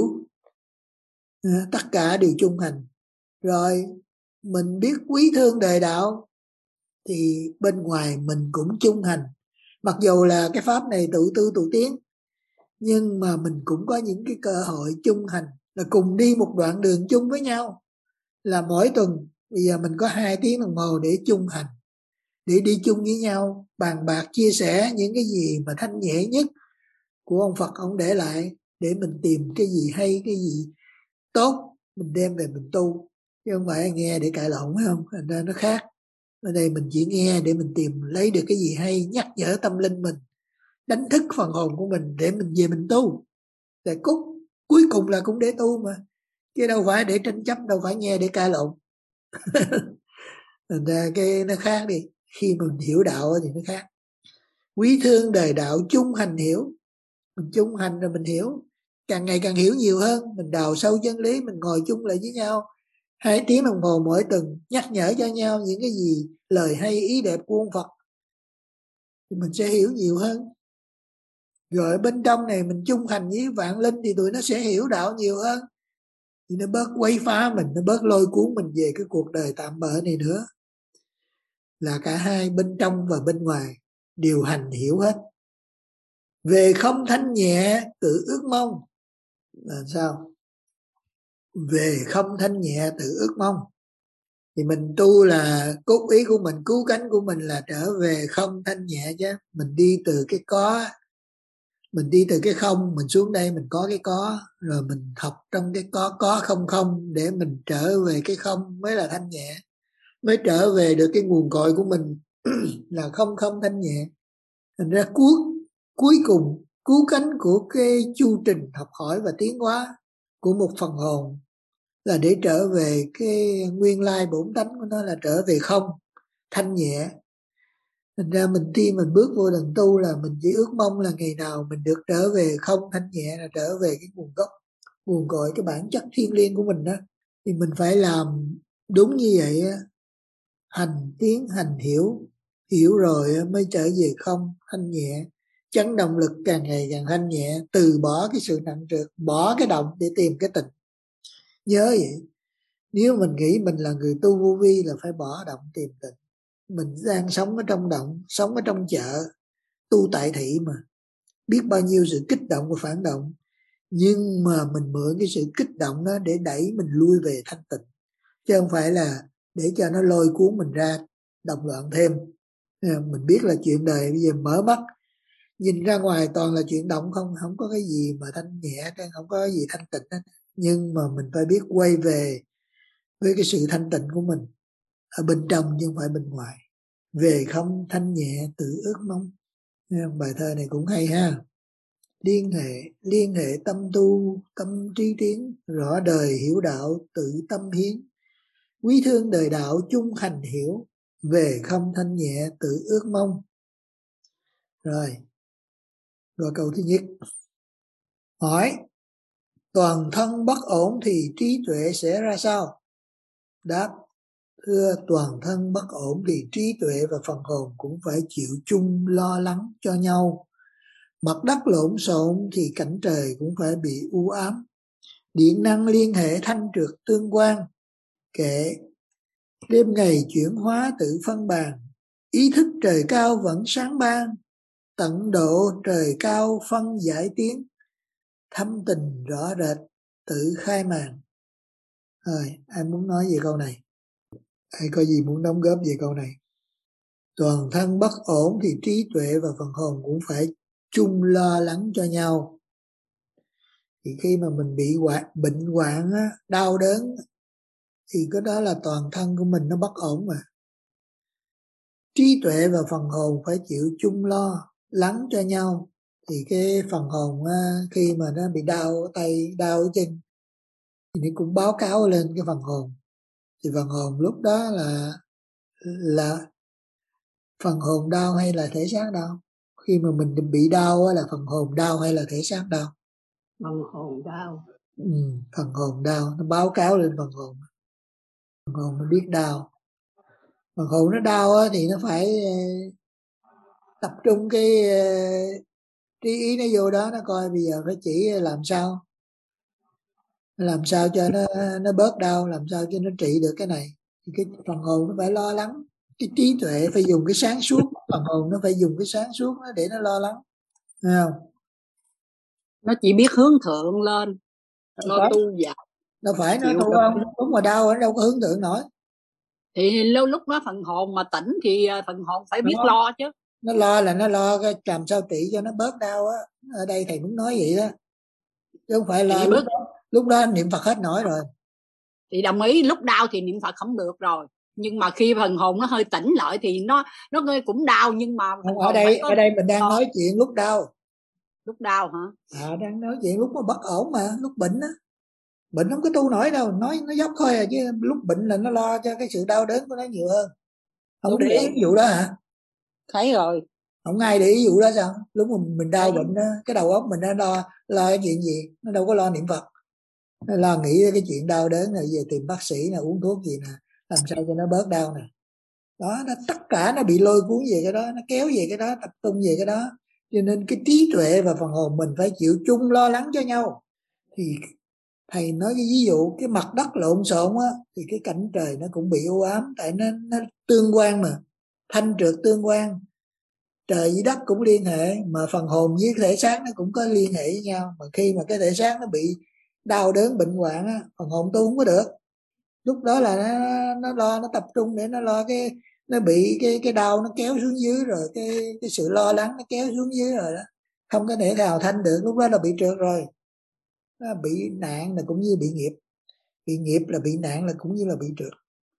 À, tất cả đều chung hành. Rồi mình biết quý thương đời đạo thì bên ngoài mình cũng chung hành. Mặc dù là cái pháp này tự tư tự tiến, nhưng mà mình cũng có những cái cơ hội chung hành, là cùng đi một đoạn đường chung với nhau. Là mỗi tuần bây giờ mình có hai tiếng đồng hồ để chung hành, để đi chung với nhau, bàn bạc chia sẻ những cái gì mà thanh nhẹ nhất của ông Phật ông để lại, để mình tìm cái gì hay, cái gì tốt mình đem về mình tu, chứ không phải nghe để cãi lộn, phải không? Thành ra nó khác. Ở đây mình chỉ nghe để mình tìm lấy được cái gì hay, nhắc nhở tâm linh mình, đánh thức phần hồn của mình để mình về mình tu. Để cút cuối cùng là cũng để tu mà, chứ đâu phải để tranh chấp, đâu phải nghe để cãi lộn. Thành ra cái nó khác đi. Khi mình hiểu đạo thì nó khác. Quý thương đời đạo, chung hành hiểu. Mình chung hành rồi mình hiểu, càng ngày càng hiểu nhiều hơn, mình đào sâu chân lý, mình ngồi chung lại với nhau hai tiếng đồng hồ mỗi tuần, nhắc nhở cho nhau những cái gì lời hay ý đẹp của ông Phật, thì mình sẽ hiểu nhiều hơn. Rồi ở bên trong này mình chung hành với vạn linh thì tụi nó sẽ hiểu đạo nhiều hơn, thì nó bớt quấy phá mình, nó bớt lôi cuốn mình về cái cuộc đời tạm bợ này nữa. Là cả hai, bên trong và bên ngoài đều hành hiểu hết. Về không thanh nhẹ tự ước mong là sao? Về không thanh nhẹ tự ước mong. Thì mình tu là cốt ý của mình, cứu cánh của mình là trở về không thanh nhẹ chứ. Mình đi từ cái có, mình đi từ cái không, mình xuống đây mình có cái có, rồi mình học trong cái có có không không để mình trở về cái không mới là thanh nhẹ, mới trở về được cái nguồn cội của mình là không không thanh nhẹ. Thành ra cuối cuối cùng cứu cánh của cái chu trình học hỏi và tiến hóa của một phần hồn là để trở về cái nguyên lai bổn tánh của nó, là trở về không thanh nhẹ. Thành ra mình khi mình bước vô lần tu là mình chỉ ước mong là ngày nào mình được trở về không thanh nhẹ, là trở về cái nguồn gốc, nguồn cội, cái bản chất thiêng liêng của mình đó. Thì mình phải làm đúng như vậy á, hành tiến hành hiểu, hiểu rồi mới trở về không thanh nhẹ. Chấn động lực càng ngày càng thanh nhẹ, từ bỏ cái sự nặng trược, bỏ cái động để tìm cái tịnh. Nhớ vậy, nếu mình nghĩ mình là người tu vô vi là phải bỏ động tìm tịnh. Mình đang sống ở trong động, sống ở trong chợ, tu tại thị mà, biết bao nhiêu sự kích động và phản động, nhưng mà mình mượn cái sự kích động đó để đẩy mình lui về thanh tịnh, chứ không phải là để cho nó lôi cuốn mình ra động loạn thêm. Mình biết là chuyện đời bây giờ mở mắt nhìn ra ngoài toàn là chuyện động không, không có cái gì mà thanh nhẹ, không có cái gì thanh tịnh hết. Nhưng mà mình phải biết quay về với cái sự thanh tịnh của mình ở bên trong chứ không phải bên ngoài. Về không thanh nhẹ tự ước mong. Bài thơ này cũng hay ha. Liên hệ, liên hệ tâm tu, tâm trí tiến, rõ đời hiểu đạo tự tâm hiến. Quý thương đời đạo chung hành hiểu, về không thanh nhẹ tự ước mong. Rồi, rồi câu thứ nhất. Hỏi, toàn thân bất ổn thì trí tuệ sẽ ra sao? Đáp, Thưa, toàn thân bất ổn thì trí tuệ và phần hồn cũng phải chịu chung lo lắng cho nhau. Mặt đất lộn xộn thì cảnh trời cũng phải bị u ám. Điện năng liên hệ thanh trượt tương quan, kệ đêm ngày chuyển hóa tự phân bàn. Ý thức trời cao vẫn sáng ban, tận độ trời cao phân giải tiến. Thâm tình rõ rệt tự khai màn. Rồi, ai muốn nói về câu này? Ai có gì muốn đóng góp về câu này? Toàn thân bất ổn thì trí tuệ và phần hồn cũng phải chung lo lắng cho nhau. Thì khi mà mình bị hoạn, bệnh hoạn á, đau đớn thì cái đó là toàn thân của mình nó bất ổn mà. Trí tuệ và phần hồn phải chịu chung lo lắng cho nhau. Thì cái phần hồn á, khi mà nó bị đau tay, đau chân thì nó cũng báo cáo lên cái phần hồn. Thì phần hồn lúc đó là là phần hồn đau hay là thể xác đau? Khi mà mình bị đau là phần hồn đau hay là thể xác đau?
Phần hồn đau.
Ừ, phần hồn đau, nó báo cáo lên phần hồn. Phần hồn nó biết đau. Phần hồn nó đau thì nó phải tập trung cái trí ý nó vô đó, nó coi bây giờ phải chỉ làm sao làm sao cho nó nó bớt đau, làm sao cho nó trị được cái này. Thì cái phần hồn nó phải lo lắng, cái trí tuệ phải dùng cái sáng suốt, phần hồn nó phải dùng cái sáng suốt để nó lo lắng, thấy không?
Nó chỉ biết hướng thượng lên, nó
phải,
tu dạo.
đâu phải nó tu không, lúc mà đau nó đâu có hướng thượng nổi.
Thì lâu lúc đó phần hồn mà tỉnh thì phần hồn phải biết lo chứ.
Nó lo là nó lo cái làm sao trị cho nó bớt đau á. Ở đây thầy muốn nói vậy đó, chứ không phải là lúc đó, lúc đó niệm Phật hết nổi rồi.
Thì đồng ý, lúc đau thì niệm Phật không được rồi, nhưng mà khi phần hồn nó hơi tỉnh lại thì nó nó cũng đau, nhưng mà
không, ở đây ở đây mình đang lo. Nói chuyện lúc đau.
Lúc đau hả?
À, đang nói chuyện lúc mà bất ổn mà, lúc bệnh á. Bệnh không có tu nổi đâu, nói nó dốc thôi à, chứ lúc bệnh là nó lo cho cái sự đau đớn của nó nhiều hơn. Không đúng để ý ví dụ đó hả?
Thấy rồi.
Không ai để ý vụ đó sao? Lúc mà mình đau Thấy. bệnh á, cái đầu óc mình nó lo lo cái chuyện gì? Nó đâu có lo niệm Phật. Nó lo nghĩ cái chuyện đau đớn này, về tìm bác sĩ nè, uống thuốc gì nè, làm sao cho nó bớt đau nè. Đó, nó tất cả nó bị lôi cuốn về cái đó, nó kéo về cái đó, tập trung về cái đó. Cho nên cái trí tuệ và phần hồn mình phải chịu chung lo lắng cho nhau. Thì thầy nói cái ví dụ cái mặt đất lộn xộn á, thì cái cảnh trời nó cũng bị u ám, tại nó, nó tương quan mà, thanh trượt tương quan. Trời với đất cũng liên hệ, mà phần hồn với thể xác nó cũng có liên hệ với nhau. Mà khi mà cái thể xác nó bị đau đớn bệnh hoạn á, phần hồn tu không có được. Lúc đó là nó, nó lo, nó tập trung để nó lo cái, nó bị cái cái đau nó kéo xuống dưới rồi, cái cái sự lo lắng nó kéo xuống dưới rồi đó, không có thể nào thanh được. Lúc đó là bị trượt rồi. Nó bị nạn là cũng như bị nghiệp, bị nghiệp là bị nạn là cũng như là bị trượt.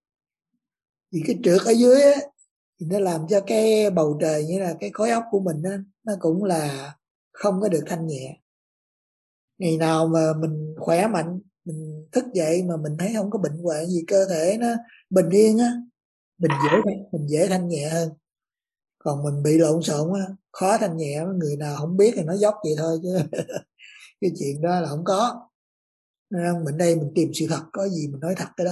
Vì cái trượt ở dưới á, thì nó làm cho cái bầu trời như là cái khối óc của mình á, nó cũng là không có được thanh nhẹ. Ngày nào mà mình khỏe mạnh, mình thức dậy mà mình thấy không có bệnh hoạn gì, cơ thể nó bình yên á, mình dễ mình dễ thanh nhẹ hơn. Còn mình bị lộn xộn á, khó thanh nhẹ. Người nào không biết thì nó dốc vậy thôi chứ cái chuyện đó là không có. Nên mình đây mình tìm sự thật, có gì mình nói thật cái đó,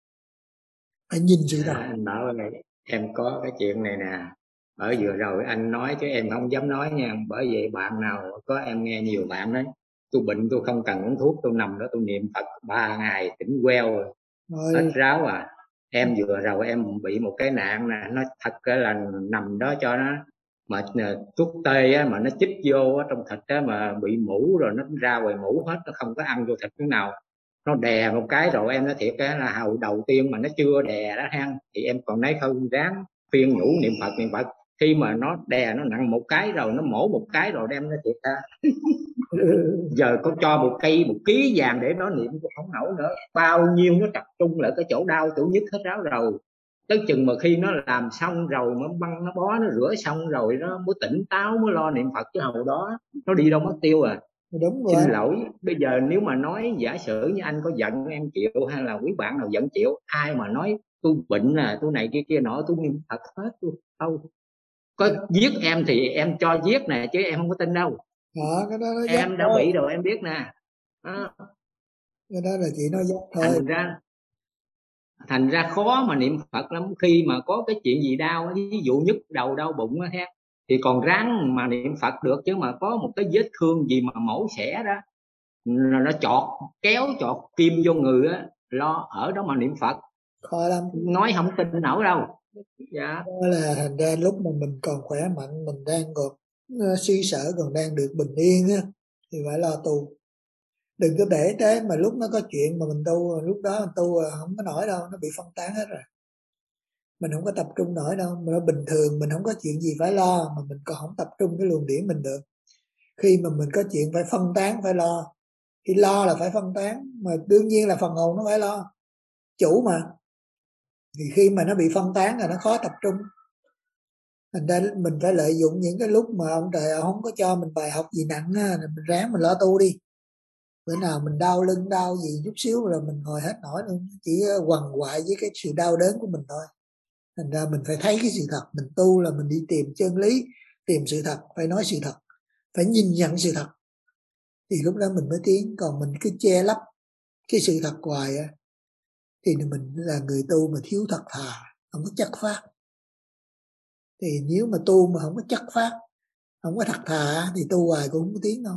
phải nhìn sự thật.
À, anh Bảo này, em có cái chuyện này nè, bởi vừa rồi anh nói chứ em không dám nói nha, bởi vậy bạn nào có em nghe nhiều bạn đấy, tôi bệnh tôi không cần uống thuốc, tôi nằm đó tôi niệm Phật ba ngày tỉnh queo rồi, hết ráo à. Em vừa rồi em bị một cái nạn nè, nó thật là nằm đó cho nó mà thuốc tê á, mà nó chích vô á, trong thịt á, mà bị mũ rồi nó ra ngoài mũ hết, nó không có ăn vô thịt cái nào. Nó đè một cái rồi em nói thiệt á, là hồi đầu tiên mà nó chưa đè đó ha, thì em còn nói không ráng khuyên nhủ niệm Phật niệm Phật. Khi mà nó đè nó nặng một cái rồi, nó mổ một cái rồi, đem nó thiệt ra giờ có cho một cây một ký vàng để nó niệm cũng không nổi nữa. Bao nhiêu nó tập trung lại cái chỗ đau chỗ nhức hết ráo rồi. Tới chừng mà khi nó làm xong rồi, nó băng nó bó nó rửa xong rồi, nó mới tỉnh táo mới lo niệm Phật, chứ hồi đó nó đi đâu mất tiêu à.
Đúng rồi.
Xin lỗi, bây giờ nếu mà nói giả sử như anh có giận em chịu, hay là quý bạn nào giận chịu, ai mà nói tôi bệnh là tôi này kia kia nọ, tôi niệm Phật hết tôi thôi. Có giết em thì em cho giết nè, chứ em không có tin đâu.
Đó, cái đó nó
em đã bị rồi em biết nè. Đó.
Cái đó là chị nói dốc thôi.
Thành ra thành ra khó mà niệm Phật lắm. Khi mà có cái chuyện gì đau, ví dụ nhức đầu, đau bụng á, thì còn ráng mà niệm Phật được, chứ mà có một cái vết thương gì mà mổ xẻ đó, nó chọt kéo chọt kim vô người á, lo ở đó mà niệm Phật
khó lắm,
nói không tin nổi đâu. Dạ.
đó là thành ra lúc mà mình còn khỏe mạnh, mình đang còn uh, suy sở, còn đang được bình yên á, thì phải lo tu. Đừng có để tới mà lúc nó có chuyện mà mình tu, lúc đó mình tu không có nổi đâu, nó bị phân tán hết rồi, mình không có tập trung nổi đâu. Mà nó bình thường mình không có chuyện gì phải lo mà mình còn không tập trung cái luồng điển mình được. Khi mà mình có chuyện phải phân tán phải lo, thì lo là phải phân tán, mà đương nhiên là phần hồn nó phải lo, chủ mà. Thì khi mà nó bị phân tán là nó khó tập trung. Thành ra mình phải lợi dụng những cái lúc mà ông trời không có cho mình bài học gì nặng á, mình ráng mình lo tu đi. Bữa nào mình đau lưng đau gì chút xíu là mình ngồi hết nổi luôn, chỉ quằn quại với cái sự đau đớn của mình thôi. Thành ra mình phải thấy cái sự thật. Mình tu là mình đi tìm chân lý, tìm sự thật, phải nói sự thật, phải nhìn nhận sự thật, thì lúc đó mình mới tiến. Còn mình cứ che lấp cái sự thật hoài á, thì mình là người tu mà thiếu thật thà, không có chất phát. Thì nếu mà tu mà không có chất phát, không có thật thà, thì tu hoài cũng không có tiến đâu.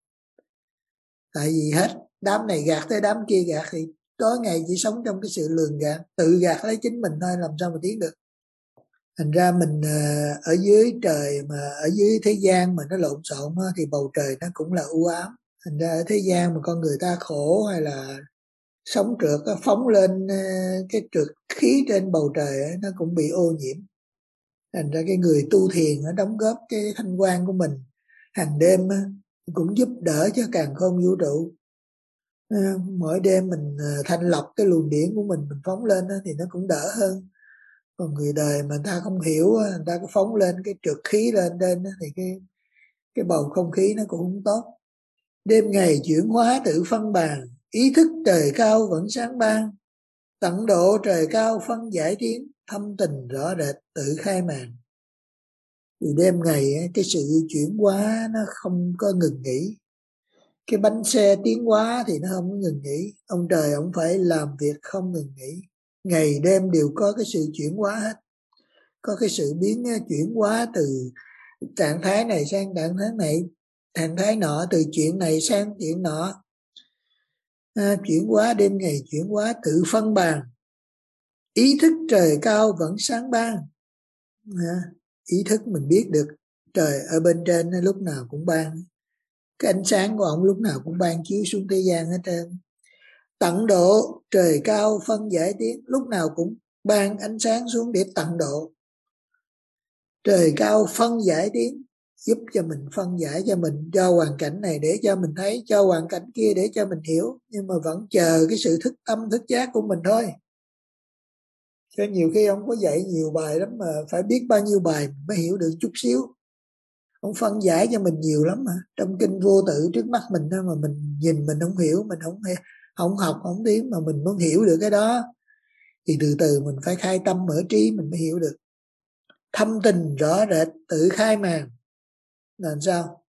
Tại vì hết đám này gạt tới đám kia gạt, thì tối ngày chỉ sống trong cái sự lường gạt, tự gạt lấy chính mình thôi, làm sao mà tiến được. Thành ra mình ở dưới trời, mà ở dưới thế gian mà nó lộn xộn á, thì bầu trời nó cũng là u ám. Thành ra ở thế gian mà con người ta khổ hay là sống trượt phóng lên cái trượt khí trên bầu trời ấy, nó cũng bị ô nhiễm. Thành ra cái người tu thiền nó đóng góp cái thanh quan của mình hàng đêm cũng giúp đỡ cho càn khôn vũ trụ. Mỗi đêm mình thanh lọc cái luồng điển của mình, mình phóng lên thì nó cũng đỡ hơn. Còn người đời mà người ta không hiểu, người ta cứ phóng lên cái trượt khí lên trên thì cái cái bầu không khí nó cũng không tốt. Đêm ngày chuyển hóa tự phân bàn, ý thức trời cao vẫn sáng ban. Tận độ trời cao phân giải tiến, thâm tình rõ rệt tự khai màn. Thì đêm ngày cái sự chuyển hóa nó không có ngừng nghỉ. Cái bánh xe tiến hóa thì nó không có ngừng nghỉ. Ông trời ông phải làm việc không ngừng nghỉ. Ngày đêm đều có cái sự chuyển hóa hết. Có cái sự biến chuyển hóa từ trạng thái này sang trạng thái này, trạng thái nọ, từ chuyện này sang chuyện nọ. À, chuyển hóa đêm ngày chuyển hóa tự phân bàn. Ý thức trời cao vẫn sáng ban. À, ý thức mình biết được trời ở bên trên lúc nào cũng ban. Cái ánh sáng của ông lúc nào cũng ban chiếu xuống thế gian hết trơn. Tận độ trời cao phân giải tiến, lúc nào cũng ban ánh sáng xuống để tận độ. Trời cao phân giải tiến, giúp cho mình phân giải cho mình, cho hoàn cảnh này để cho mình thấy, cho hoàn cảnh kia để cho mình hiểu. Nhưng mà vẫn chờ cái sự thức tâm thức giác của mình thôi. Cho nhiều khi ông có dạy nhiều bài lắm mà phải biết bao nhiêu bài mới hiểu được chút xíu. Ông phân giải cho mình nhiều lắm mà. Trong kinh vô tự trước mắt mình thôi mà mình nhìn mình không hiểu, mình không không học, không tiến, mà mình muốn hiểu được cái đó. Thì từ từ mình phải khai tâm mở trí mình mới hiểu được. Thâm tình rõ rệt tự khai màn. Là sao?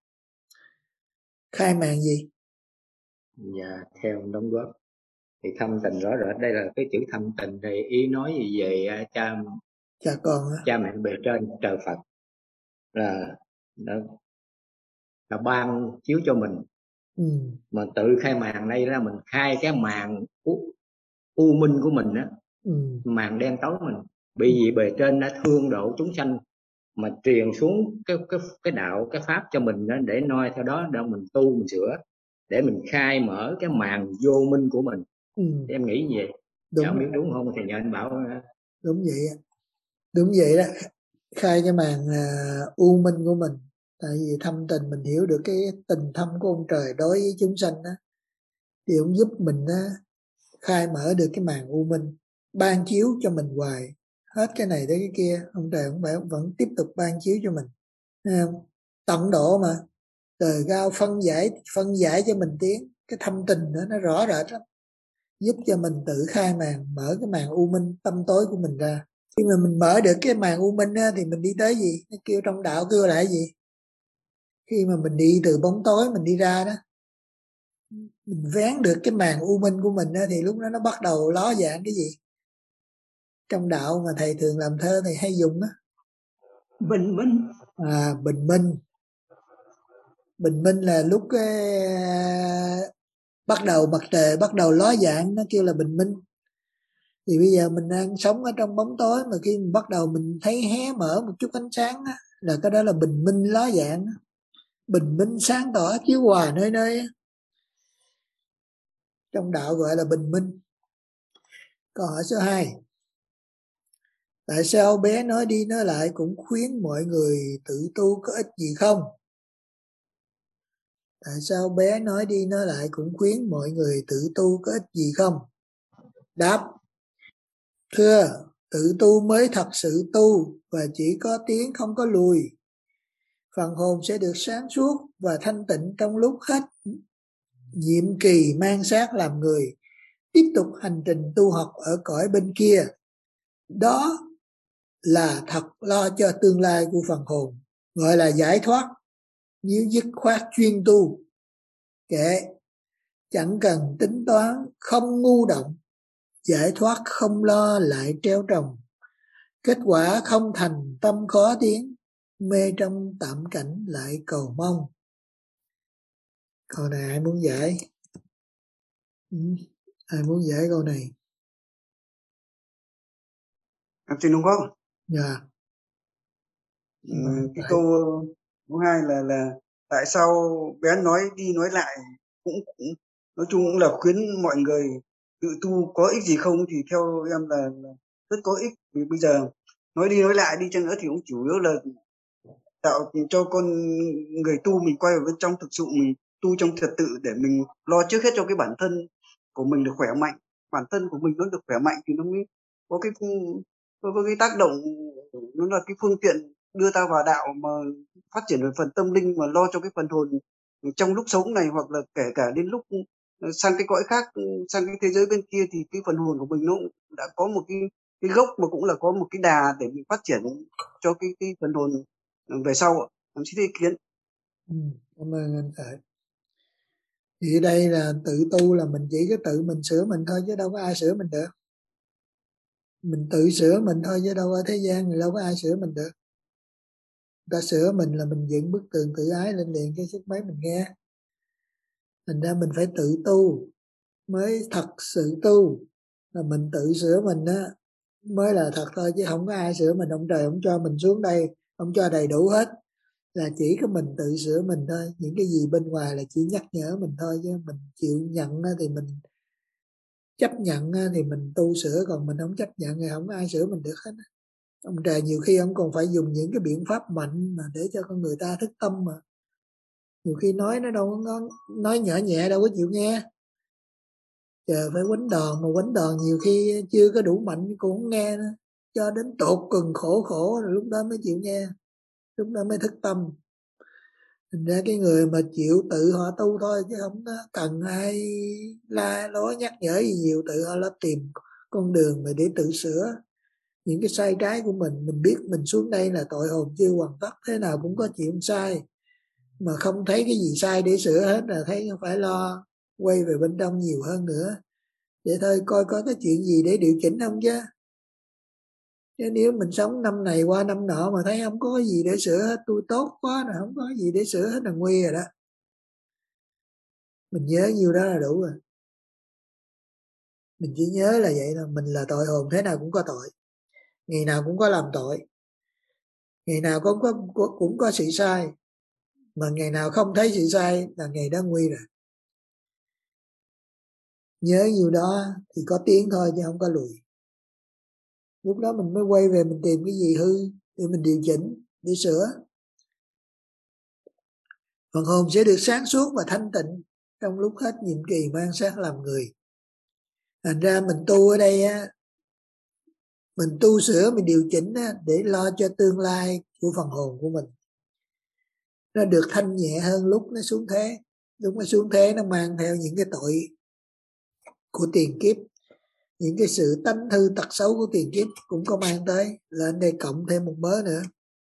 Khai màn gì?
Dạ, theo đóng góp thì thâm tình rõ rệt, đây là cái chữ thâm tình thì ý nói gì về cha
cha con á,
cha mẹ bề trên trời Phật là là, là ban chiếu cho mình.
ừ.
Mà tự khai màn đây là mình khai cái màn u, u minh của mình á,
ừ.
màn đen tối mình. Bởi vì bề trên đã thương độ chúng sanh mà truyền xuống cái cái cái đạo cái pháp cho mình đó, để noi theo đó để mình tu mình sửa, để mình khai mở cái màn vô minh của mình.
ừ.
Em nghĩ như vậy.
Đúng.
Không biết đúng không thì nhờ anh bảo.
Đúng vậy, đúng vậy đó. Khai cái màn uh, u minh của mình. Tại vì thâm tình mình hiểu được cái tình thâm của ông trời đối với chúng sanh đó, thì ông giúp mình đó, khai mở được cái màn u minh, ban chiếu cho mình hoài. Hết cái này tới cái kia, ông trời ông phải vẫn tiếp tục ban chiếu cho mình. Thấy không? Tận độ mà. Trời cao phân giải, phân giải cho mình tiến. Cái thâm tình đó nó rõ rệt lắm. Giúp cho mình tự khai màn, mở cái màn u minh tâm tối của mình ra. Khi mà mình mở được cái màn u minh á, thì mình đi tới gì? Nó kêu trong đạo kêu là cái gì? Khi mà mình đi từ bóng tối mình đi ra đó, mình vén được cái màn u minh của mình á, thì lúc đó nó bắt đầu ló dạng cái gì? trong đạo mà thầy thường làm thơ thầy hay dùng á.
Bình minh.
À, bình minh. Bình minh là lúc cái bắt đầu mặt trời bắt đầu ló dạng, nó kêu là bình minh. Thì bây giờ mình đang sống ở trong bóng tối, mà khi mình bắt đầu mình thấy hé mở một chút ánh sáng á, là cái đó là bình minh ló dạng. Bình minh sáng tỏ chiếu hòa nơi nơi. Trong đạo gọi là bình minh. Câu hỏi số hai. Tại sao bé nói đi nói lại cũng khuyến mọi người tự tu có ích gì không? Tại sao bé nói đi nói lại cũng khuyến mọi người tự tu có ích gì không? Đáp. Thưa, tự tu mới thật sự tu, và chỉ có tiến không có lùi. Phần hồn sẽ được sáng suốt và thanh tịnh trong lúc hết nhiệm kỳ mang xác làm người, tiếp tục hành trình tu học ở cõi bên kia. Đó là thật lo cho tương lai của phần hồn, gọi là giải thoát. Nếu dứt khoát chuyên tu, kệ, chẳng cần tính toán, không ngu động, giải thoát không lo lại treo trồng, kết quả không thành tâm khó tiến, mê trong tạm cảnh lại cầu mong. Câu này ai muốn giải? Ừ. Ai muốn giải câu này?
Em xin đúng không?
Dạ.
Ừ, cái câu thứ hai là là tại sao bé nói đi nói lại cũng, cũng nói chung cũng là khuyến mọi người tự tu có ích gì không, thì theo em là, là rất có ích. Vì bây giờ nói đi nói lại đi chăng nữa thì cũng chủ yếu là tạo cho con người tu mình quay vào bên trong, thực sự mình tu trong trật tự để mình lo trước hết cho cái bản thân của mình được khỏe mạnh. Bản thân của mình nó được khỏe mạnh thì nó mới có cái có, có cái tác động, nó là cái phương tiện đưa ta vào đạo mà phát triển về phần tâm linh, mà lo cho cái phần hồn trong lúc sống này, hoặc là kể cả đến lúc sang cái cõi khác, sang cái thế giới bên kia, thì cái phần hồn của mình nó đã có một cái cái gốc, mà cũng là có một cái đà để mình phát triển cho cái cái phần hồn về sau. Em xin ý kiến.
Ừ, cảm ơn anh Thầy. Thì đây là tự tu là mình chỉ có tự mình sửa mình thôi, chứ đâu có ai sửa mình được. Mình tự sửa mình thôi, chứ đâu ở thế gian thì đâu có ai sửa mình được. Ta sửa mình là mình dựng bức tường tự ái lên liền cái sức mấy mình nghe. Thành ra mình phải tự tu mới thật sự tu, là mình tự sửa mình á mới là thật thôi, chứ không có ai sửa mình. Ông trời ông cho mình xuống đây, ông cho đầy đủ hết, là chỉ có mình tự sửa mình thôi. Những cái gì bên ngoài là chỉ nhắc nhở mình thôi, chứ mình chịu nhận thì mình chấp nhận thì mình tu sửa, còn mình không chấp nhận thì không có ai sửa mình được hết. Ông trời nhiều khi ông còn phải dùng những cái biện pháp mạnh mà để cho con người ta thức tâm, mà nhiều khi nói nó đâu có, nói nhỏ nhẹ đâu có chịu nghe. Chờ phải quánh đòn, mà quánh đòn nhiều khi chưa có đủ mạnh cũng không nghe nữa, cho đến tột cùng khổ khổ rồi lúc đó mới chịu nghe, lúc đó mới thức tâm. Thành ra cái người mà chịu tự họ tu thôi, chứ không có cần ai la lối nhắc nhở gì nhiều, tự họ lắp tìm con đường mà để tự sửa những cái sai trái của mình. Mình biết mình xuống đây là tội hồn chưa hoàn tất, thế nào cũng có chuyện sai, mà không thấy cái gì sai để sửa hết, là thấy phải lo quay về bên trong nhiều hơn nữa, để thôi coi có cái chuyện gì để điều chỉnh không chứ. Chứ nếu mình sống năm này qua năm nọ mà thấy không có gì để sửa hết, tôi tốt quá rồi, không có gì để sửa hết là nguy rồi đó. Mình nhớ nhiêu đó là đủ rồi. Mình chỉ nhớ là vậy là mình là tội hồn, thế nào cũng có tội, ngày nào cũng có làm tội, ngày nào cũng có, cũng có sự sai, mà ngày nào không thấy sự sai là ngày đó nguy rồi. Nhớ nhiêu đó thì có tiến thôi, chứ không có lùi. Lúc đó mình mới quay về mình tìm cái gì hư để mình điều chỉnh, để sửa. Phần hồn sẽ được sáng suốt và thanh tịnh trong lúc hết nhiệm kỳ mang xác làm người. Thành ra mình tu ở đây á, mình tu sửa, mình điều chỉnh á, để lo cho tương lai của phần hồn của mình nó được thanh nhẹ hơn lúc nó xuống thế. Lúc nó xuống thế nó mang theo những cái tội của tiền kiếp, những cái sự tánh hư tật xấu của tiền kiếp cũng có mang tới, lên đây cộng thêm một mớ nữa.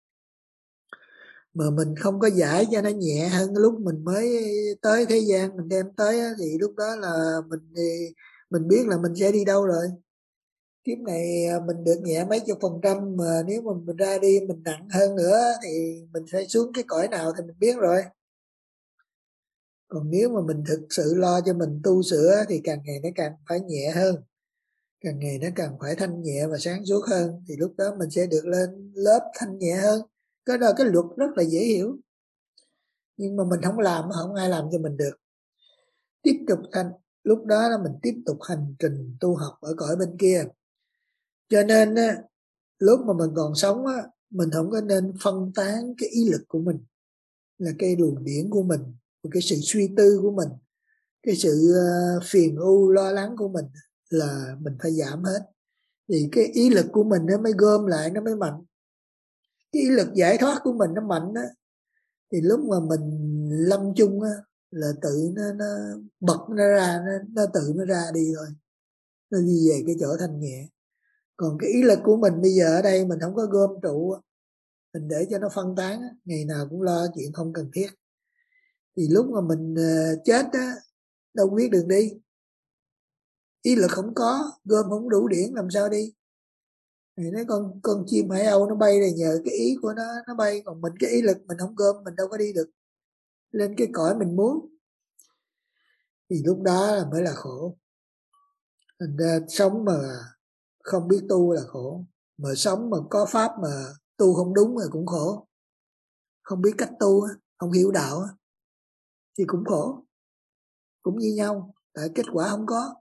Mà mình không có giải cho nó nhẹ hơn lúc mình mới tới thế gian, mình đem tới thì lúc đó là mình mình biết là mình sẽ đi đâu rồi. kiếp này mình được nhẹ mấy chục phần trăm, mà nếu mà mình ra đi mình nặng hơn nữa thì mình phải xuống cái cõi nào thì mình biết rồi. Còn nếu mà mình thực sự lo cho mình tu sửa thì càng ngày nó càng phải nhẹ hơn, càng ngày nó càng phải thanh nhẹ và sáng suốt hơn, thì lúc đó mình sẽ được lên lớp thanh nhẹ hơn. Cái đó cái luật rất là dễ hiểu, nhưng mà mình không làm, không ai làm cho mình được. Tiếp tục thành lúc đó là mình tiếp tục hành trình tu học ở cõi bên kia. Cho nên á, lúc mà mình còn sống á, mình không có nên phân tán cái ý lực của mình, là cái luồng điển của mình, cái sự suy tư của mình, cái sự phiền ưu lo lắng của mình, là mình phải giảm hết. Thì cái ý lực của mình nó mới gom lại, nó mới mạnh. Cái ý lực giải thoát của mình nó mạnh á, thì lúc mà mình lâm chung á, là tự nó, nó bật nó ra, nó, nó tự nó ra đi thôi, nó đi về cái chỗ thanh nhẹ. Còn cái ý lực của mình bây giờ ở đây mình không có gom trụ, mình để cho nó phân tán, ngày nào cũng lo chuyện không cần thiết, thì lúc mà mình chết á, đâu biết đường đi. Ý lực không có, gom không đủ điển làm sao đi. Thì nói con con chim hải âu nó bay là nhờ cái ý của nó nó bay, còn mình cái ý lực mình không gom mình đâu có đi được lên cái cõi mình muốn. Thì lúc đó là mới là khổ. Thành ra sống mà không biết tu là khổ, mà sống mà có pháp mà tu không đúng là cũng khổ. Không biết cách tu, không hiểu đạo thì cũng khổ, cũng như nhau, tại kết quả không có.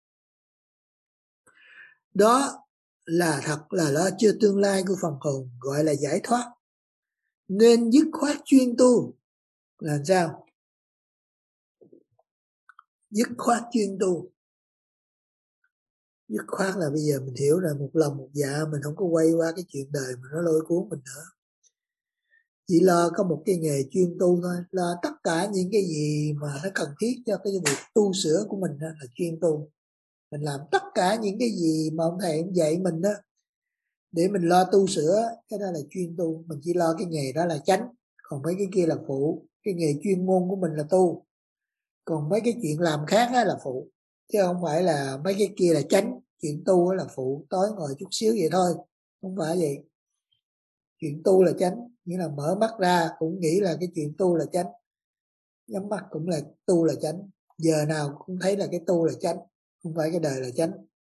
Đó là thật là lo chưa tương lai của phần hồn, gọi là giải thoát. Nên dứt khoát chuyên tu là sao? Dứt khoát chuyên tu. Dứt khoát là bây giờ mình hiểu là một lòng một dạ, mình không có quay qua cái chuyện đời mà nó lôi cuốn mình nữa. Chỉ lo có một cái nghề chuyên tu thôi, là tất cả những cái gì mà nó cần thiết cho cái việc tu sửa của mình đó là chuyên tu. Mình làm tất cả những cái gì mà ông thầy ông dạy mình đó để mình lo tu sửa, cái đó là chuyên tu. Mình chỉ lo cái nghề đó là chánh, còn mấy cái kia là phụ. Cái nghề chuyên môn của mình là tu, còn mấy cái chuyện làm khác đó là phụ, chứ không phải là mấy cái kia là chánh. Chuyện tu là phụ, tối ngồi chút xíu vậy thôi, không phải vậy. Chuyện tu là chánh, nghĩa là mở mắt ra cũng nghĩ là cái chuyện tu là chánh, nhắm mắt cũng là tu là chánh, giờ nào cũng thấy là cái tu là chánh, không phải cái đời là chánh.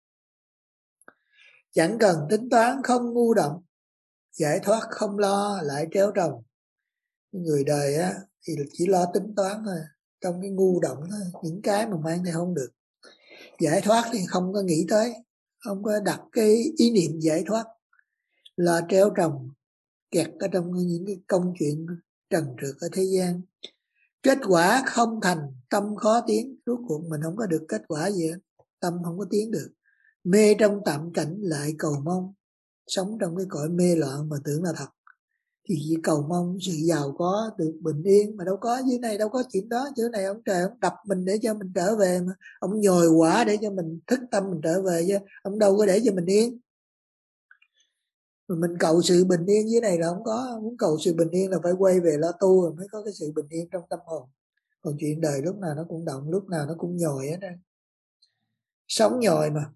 Chẳng cần tính toán không ngu động, giải thoát không lo lại tréo trồng. Người đời á thì chỉ lo tính toán thôi, trong cái ngu động thôi, những cái mà mang theo không được. Giải thoát thì không có nghĩ tới, không có đặt cái ý niệm giải thoát, lo tréo trồng, kẹt ở trong những cái công chuyện trần trượt ở thế gian. Kết quả không thành, tâm khó tiến. Rốt cuộc mình không có được kết quả gì hết, tâm không có tiến được. Mê trong tạm cảnh lại cầu mong, sống trong cái cõi mê loạn mà tưởng là thật, thì chỉ cầu mong sự giàu có, được bình yên, mà đâu có. Dưới này đâu có chuyện đó. Chỗ này ông trời ông đập mình để cho mình trở về, mà ông nhồi quả để cho mình thức tâm mình trở về, chứ ông đâu có để cho mình yên. Mà mình cầu sự bình yên dưới này là không có. Muốn cầu sự bình yên là phải quay về lo tu rồi mới có cái sự bình yên trong tâm hồn. Còn chuyện đời lúc nào nó cũng động, lúc nào nó cũng nhồi hết á. Sống nhồi mà.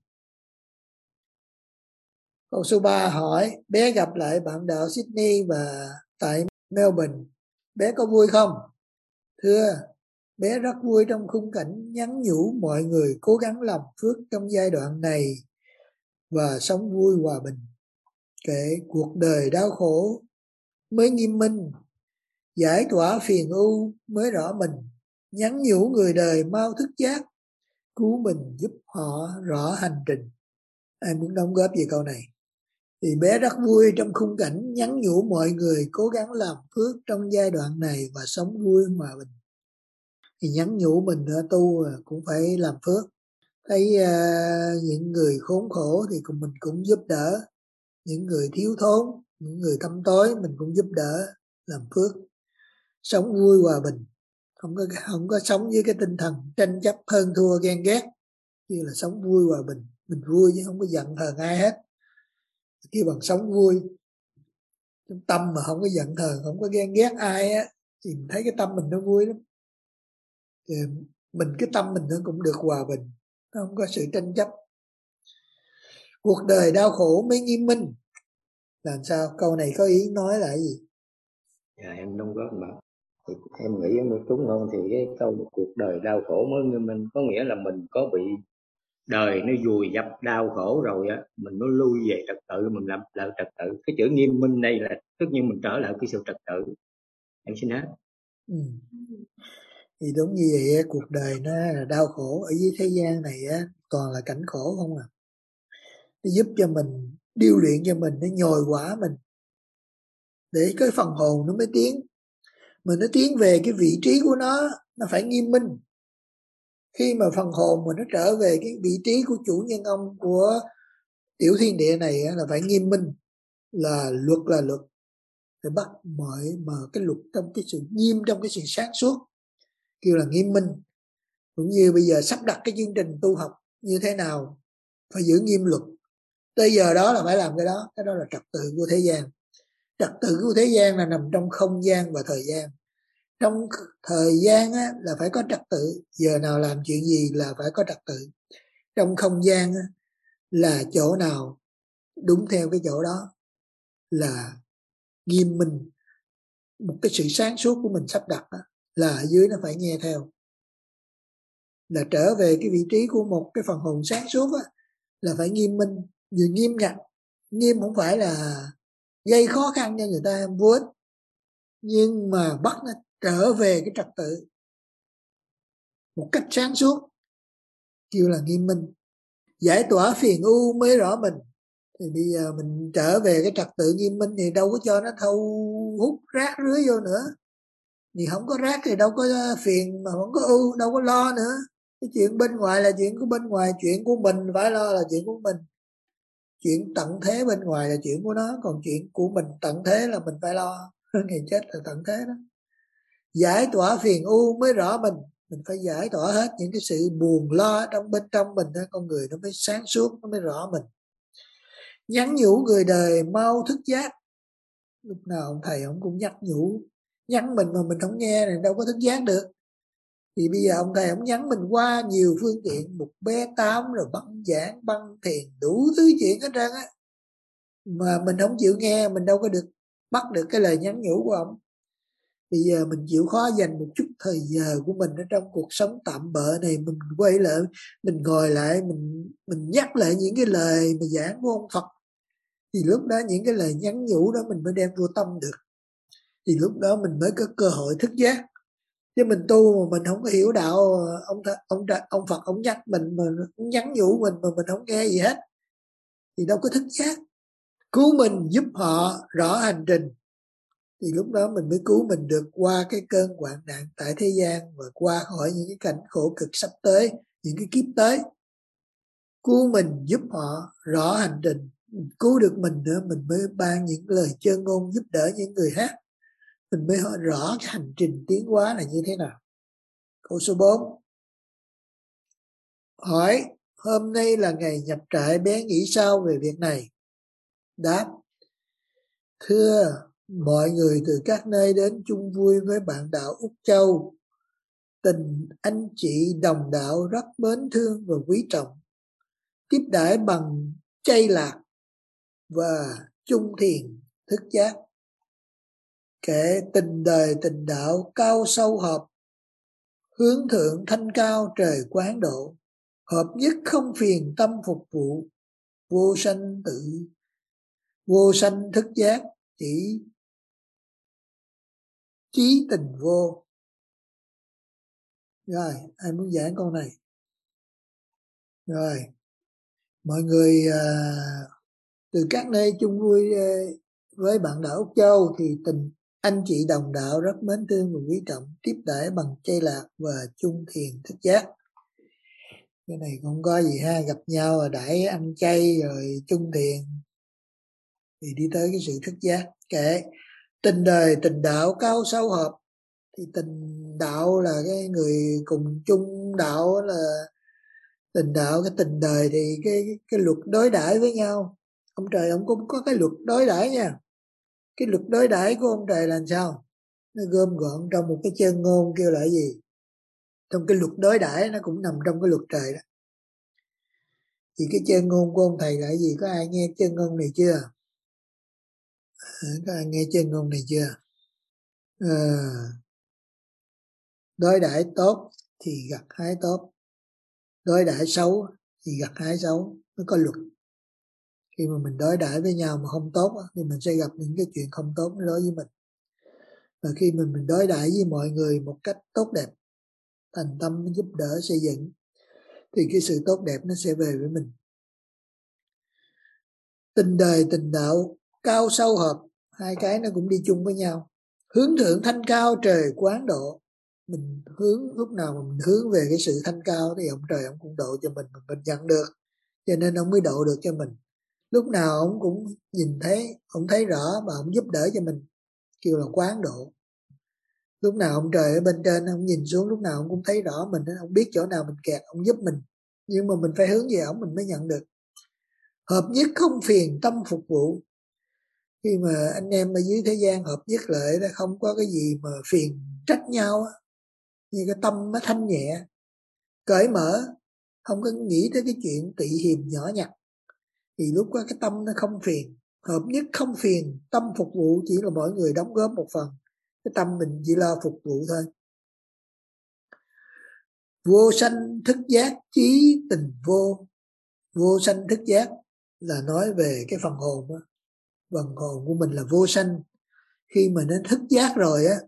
Câu số ba hỏi, bé gặp lại bạn đạo Sydney và tại Melbourne, bé có vui không? Thưa, bé rất vui trong khung cảnh nhắn nhủ mọi người cố gắng làm phước trong giai đoạn này và sống vui hòa bình. Kể cuộc đời đau khổ mới nghiêm minh, giải tỏa phiền ưu mới rõ mình, nhắn nhủ người đời mau thức giác, cứu mình giúp họ rõ hành trình. Ai muốn đóng góp về câu này? Thì bé rất vui trong khung cảnh nhắn nhủ mọi người cố gắng làm phước trong giai đoạn này và sống vui hòa bình. Thì nhắn nhủ mình tu cũng phải làm phước. Thấy uh, những người khốn khổ thì cùng mình cũng giúp đỡ. Những người thiếu thốn, những người tâm tối mình cũng giúp đỡ, làm phước. Sống vui hòa bình, không có không có sống với cái tinh thần tranh chấp hơn thua ghen ghét, như là sống vui hòa bình. Mình vui chứ không có giận hờn ai hết. Khi bằng sống vui, trong tâm mà không có giận hờn, không có ghen ghét ai á, thì mình thấy cái tâm mình nó vui lắm. Thì mình cái tâm mình nó cũng được hòa bình, nó không có sự tranh chấp. cuộc đời đau khổ mới nghiêm minh. Làm sao? Câu này có ý nói là cái gì?
Dạ em không có bảo. Thì em nghĩ một chút hơn thì cái câu cuộc đời đau khổ mới nghiêm minh có nghĩa là mình có bị đời nó vùi dập đau khổ rồi á, mình mới lui về trật tự, mình làm lại trật tự. Cái chữ nghiêm minh đây là tất nhiên mình trở lại cái sự trật tự. Em xin hết.
Ừ. Thì đúng như vậy á, cuộc đời nó là đau khổ. Ở dưới thế gian này á, toàn là cảnh khổ không à. Nó giúp cho mình, điêu luyện cho mình, nó nhồi quả mình, để cái phần hồn nó mới tiến. Mà nó tiến về cái vị trí của nó, nó phải nghiêm minh. Khi mà phần hồn mà nó trở về cái vị trí của chủ nhân ông của tiểu thiên địa này á, là phải nghiêm minh. Là luật là luật. Phải bắt mọi mà cái luật trong cái sự nghiêm, trong cái sự sáng suốt, kêu là nghiêm minh. Cũng như bây giờ sắp đặt cái chương trình tu học như thế nào, phải giữ nghiêm luật. Tới giờ đó là phải làm cái đó. Cái đó là trật tự của thế gian. Trật tự của thế gian là nằm trong không gian và thời gian. Trong thời gian á, là phải có trật tự. Giờ nào làm chuyện gì là phải có trật tự. Trong không gian á, là chỗ nào đúng theo cái chỗ đó là nghiêm minh. Một cái sự sáng suốt của mình sắp đặt á, là ở dưới nó phải nghe theo. Là trở về cái vị trí của một cái phần hồn sáng suốt á, là phải nghiêm minh. Vừa nghiêm ngặt. Nghiêm không phải là gây khó khăn cho người ta vô ích, nhưng mà bắt nó trở về cái trật tự một cách sáng suốt, kêu là nghiêm minh. Giải tỏa phiền ưu mới rõ mình. Thì bây giờ mình trở về cái trật tự nghiêm minh thì đâu có cho nó thâu hút rác rưới vô nữa. Thì không có rác thì đâu có phiền, mà không có ưu đâu có lo nữa. Cái chuyện bên ngoài là chuyện của bên ngoài, chuyện của mình phải lo là chuyện của mình. Chuyện tận thế bên ngoài là chuyện của nó, còn chuyện của mình tận thế là mình phải lo. Ngày chết là tận thế đó. Giải tỏa phiền ưu mới rõ mình. Mình phải giải tỏa hết những cái sự buồn lo trong bên trong mình đó, con người nó mới sáng suốt, nó mới rõ mình. Nhắn nhủ người đời mau thức giác. Lúc nào ông thầy ông cũng nhắc nhủ, nhắn mình mà mình không nghe thì đâu có thức giác được. Thì bây giờ ông thầy ông nhắn mình qua nhiều phương tiện, một bé tám rồi băng giảng, băng thiền, đủ thứ chuyện hết trơn á, mà mình không chịu nghe, mình đâu có được bắt được cái lời nhắn nhủ của ông. Bây giờ mình chịu khó dành một chút thời giờ của mình ở trong cuộc sống tạm bợ này, mình quay lại, mình ngồi lại, mình mình nhắc lại những cái lời mà giảng của ông Phật. Thì lúc đó những cái lời nhắn nhủ đó mình mới đem vô tâm được. Thì lúc đó mình mới có cơ hội thức giác. Chứ mình tu mà mình không có hiểu đạo, ông ông ông Phật ông nhắc mình mà ông nhắn nhủ mình mà mình không nghe gì hết thì đâu có thức giác. Cứu mình giúp họ rõ hành trình, thì lúc đó mình mới cứu mình được qua cái cơn hoạn nạn tại thế gian và qua khỏi những cái cảnh khổ cực sắp tới, những cái kiếp tới. Cứu mình giúp họ rõ hành trình, mình cứu được mình nữa, mình mới ban những lời chân ngôn giúp đỡ những người khác, mình mới rõ cái hành trình tiến hóa là như thế nào. Câu số bốn. Hỏi, hôm nay là ngày nhập trại, bé nghĩ sao về việc này? Đáp, thưa, mọi người từ các nơi đến chung vui với bạn đạo Úc Châu. Tình anh chị đồng đạo rất mến thương và quý trọng, tiếp đãi bằng chay lạc và chung thiền thức giác. Kể tình đời tình đạo cao sâu hợp, hướng thượng thanh cao trời quán độ, hợp nhất không phiền tâm phục vụ, vô sanh tự vô sanh thức giác, chỉ chí tình vô. Rồi, ai muốn giảng câu này? Rồi, mọi người à, từ các nơi chung vui à, với bạn đạo Úc Châu thì tình anh chị đồng đạo rất mến thương và quý trọng, tiếp đãi bằng chay lạc và chung thiền thức giác. Cái này không có gì ha, gặp nhau rồi đãi ăn chay rồi chung thiền thì đi tới cái sự thức giác. Kể tình đời tình đạo cao sâu hợp, thì tình đạo là cái người cùng chung đạo, là tình đạo. Cái tình đời thì cái cái luật đối đãi với nhau. Ông trời ông cũng có cái luật đối đãi nha. Cái luật đối đãi của ông trời là sao? Nó gom gọn trong một cái chân ngôn kêu là gì? Trong cái luật đối đãi nó cũng nằm trong cái luật trời đó. Thì cái chân ngôn của ông thầy là gì? Có ai nghe chân ngôn này chưa? À, có ai nghe chân ngôn này chưa? À, đối đãi tốt thì gặt hái tốt, đối đãi xấu thì gặt hái xấu. Nó có luật. Khi mà mình đối đãi với nhau mà không tốt thì mình sẽ gặp những cái chuyện không tốt đối với mình. Và khi mình mình đối đãi với mọi người một cách tốt đẹp, thành tâm giúp đỡ xây dựng, thì cái sự tốt đẹp nó sẽ về với mình. Tình đời tình đạo cao sâu hợp, hai cái nó cũng đi chung với nhau. Hướng thượng thanh cao trời quán độ. Mình hướng, lúc nào mà mình hướng về cái sự thanh cao thì ông trời ông cũng độ cho mình, mình nhận được, cho nên ông mới độ được cho mình. Lúc nào ông cũng nhìn thấy, ông thấy rõ và ông giúp đỡ cho mình, kêu là quán độ. Lúc nào ông trời ở bên trên ông nhìn xuống, lúc nào ông cũng thấy rõ mình, ông biết chỗ nào mình kẹt, ông giúp mình. Nhưng mà mình phải hướng về ông mình mới nhận được. Hợp nhất không phiền tâm phục vụ. Khi mà anh em ở dưới thế gian hợp nhất lại, không có cái gì mà phiền trách nhau, như cái tâm nó thanh nhẹ, cởi mở, không có nghĩ tới cái chuyện tị hiềm nhỏ nhặt, thì lúc đó cái tâm nó không phiền. Hợp nhất không phiền tâm phục vụ, chỉ là mỗi người đóng góp một phần, cái tâm mình chỉ lo phục vụ thôi. Vô sanh thức giác chí tình vô. Vô sanh thức giác là nói về cái phần hồn đó. Phần hồn của mình là vô sanh. Khi mà nó thức giác rồi á,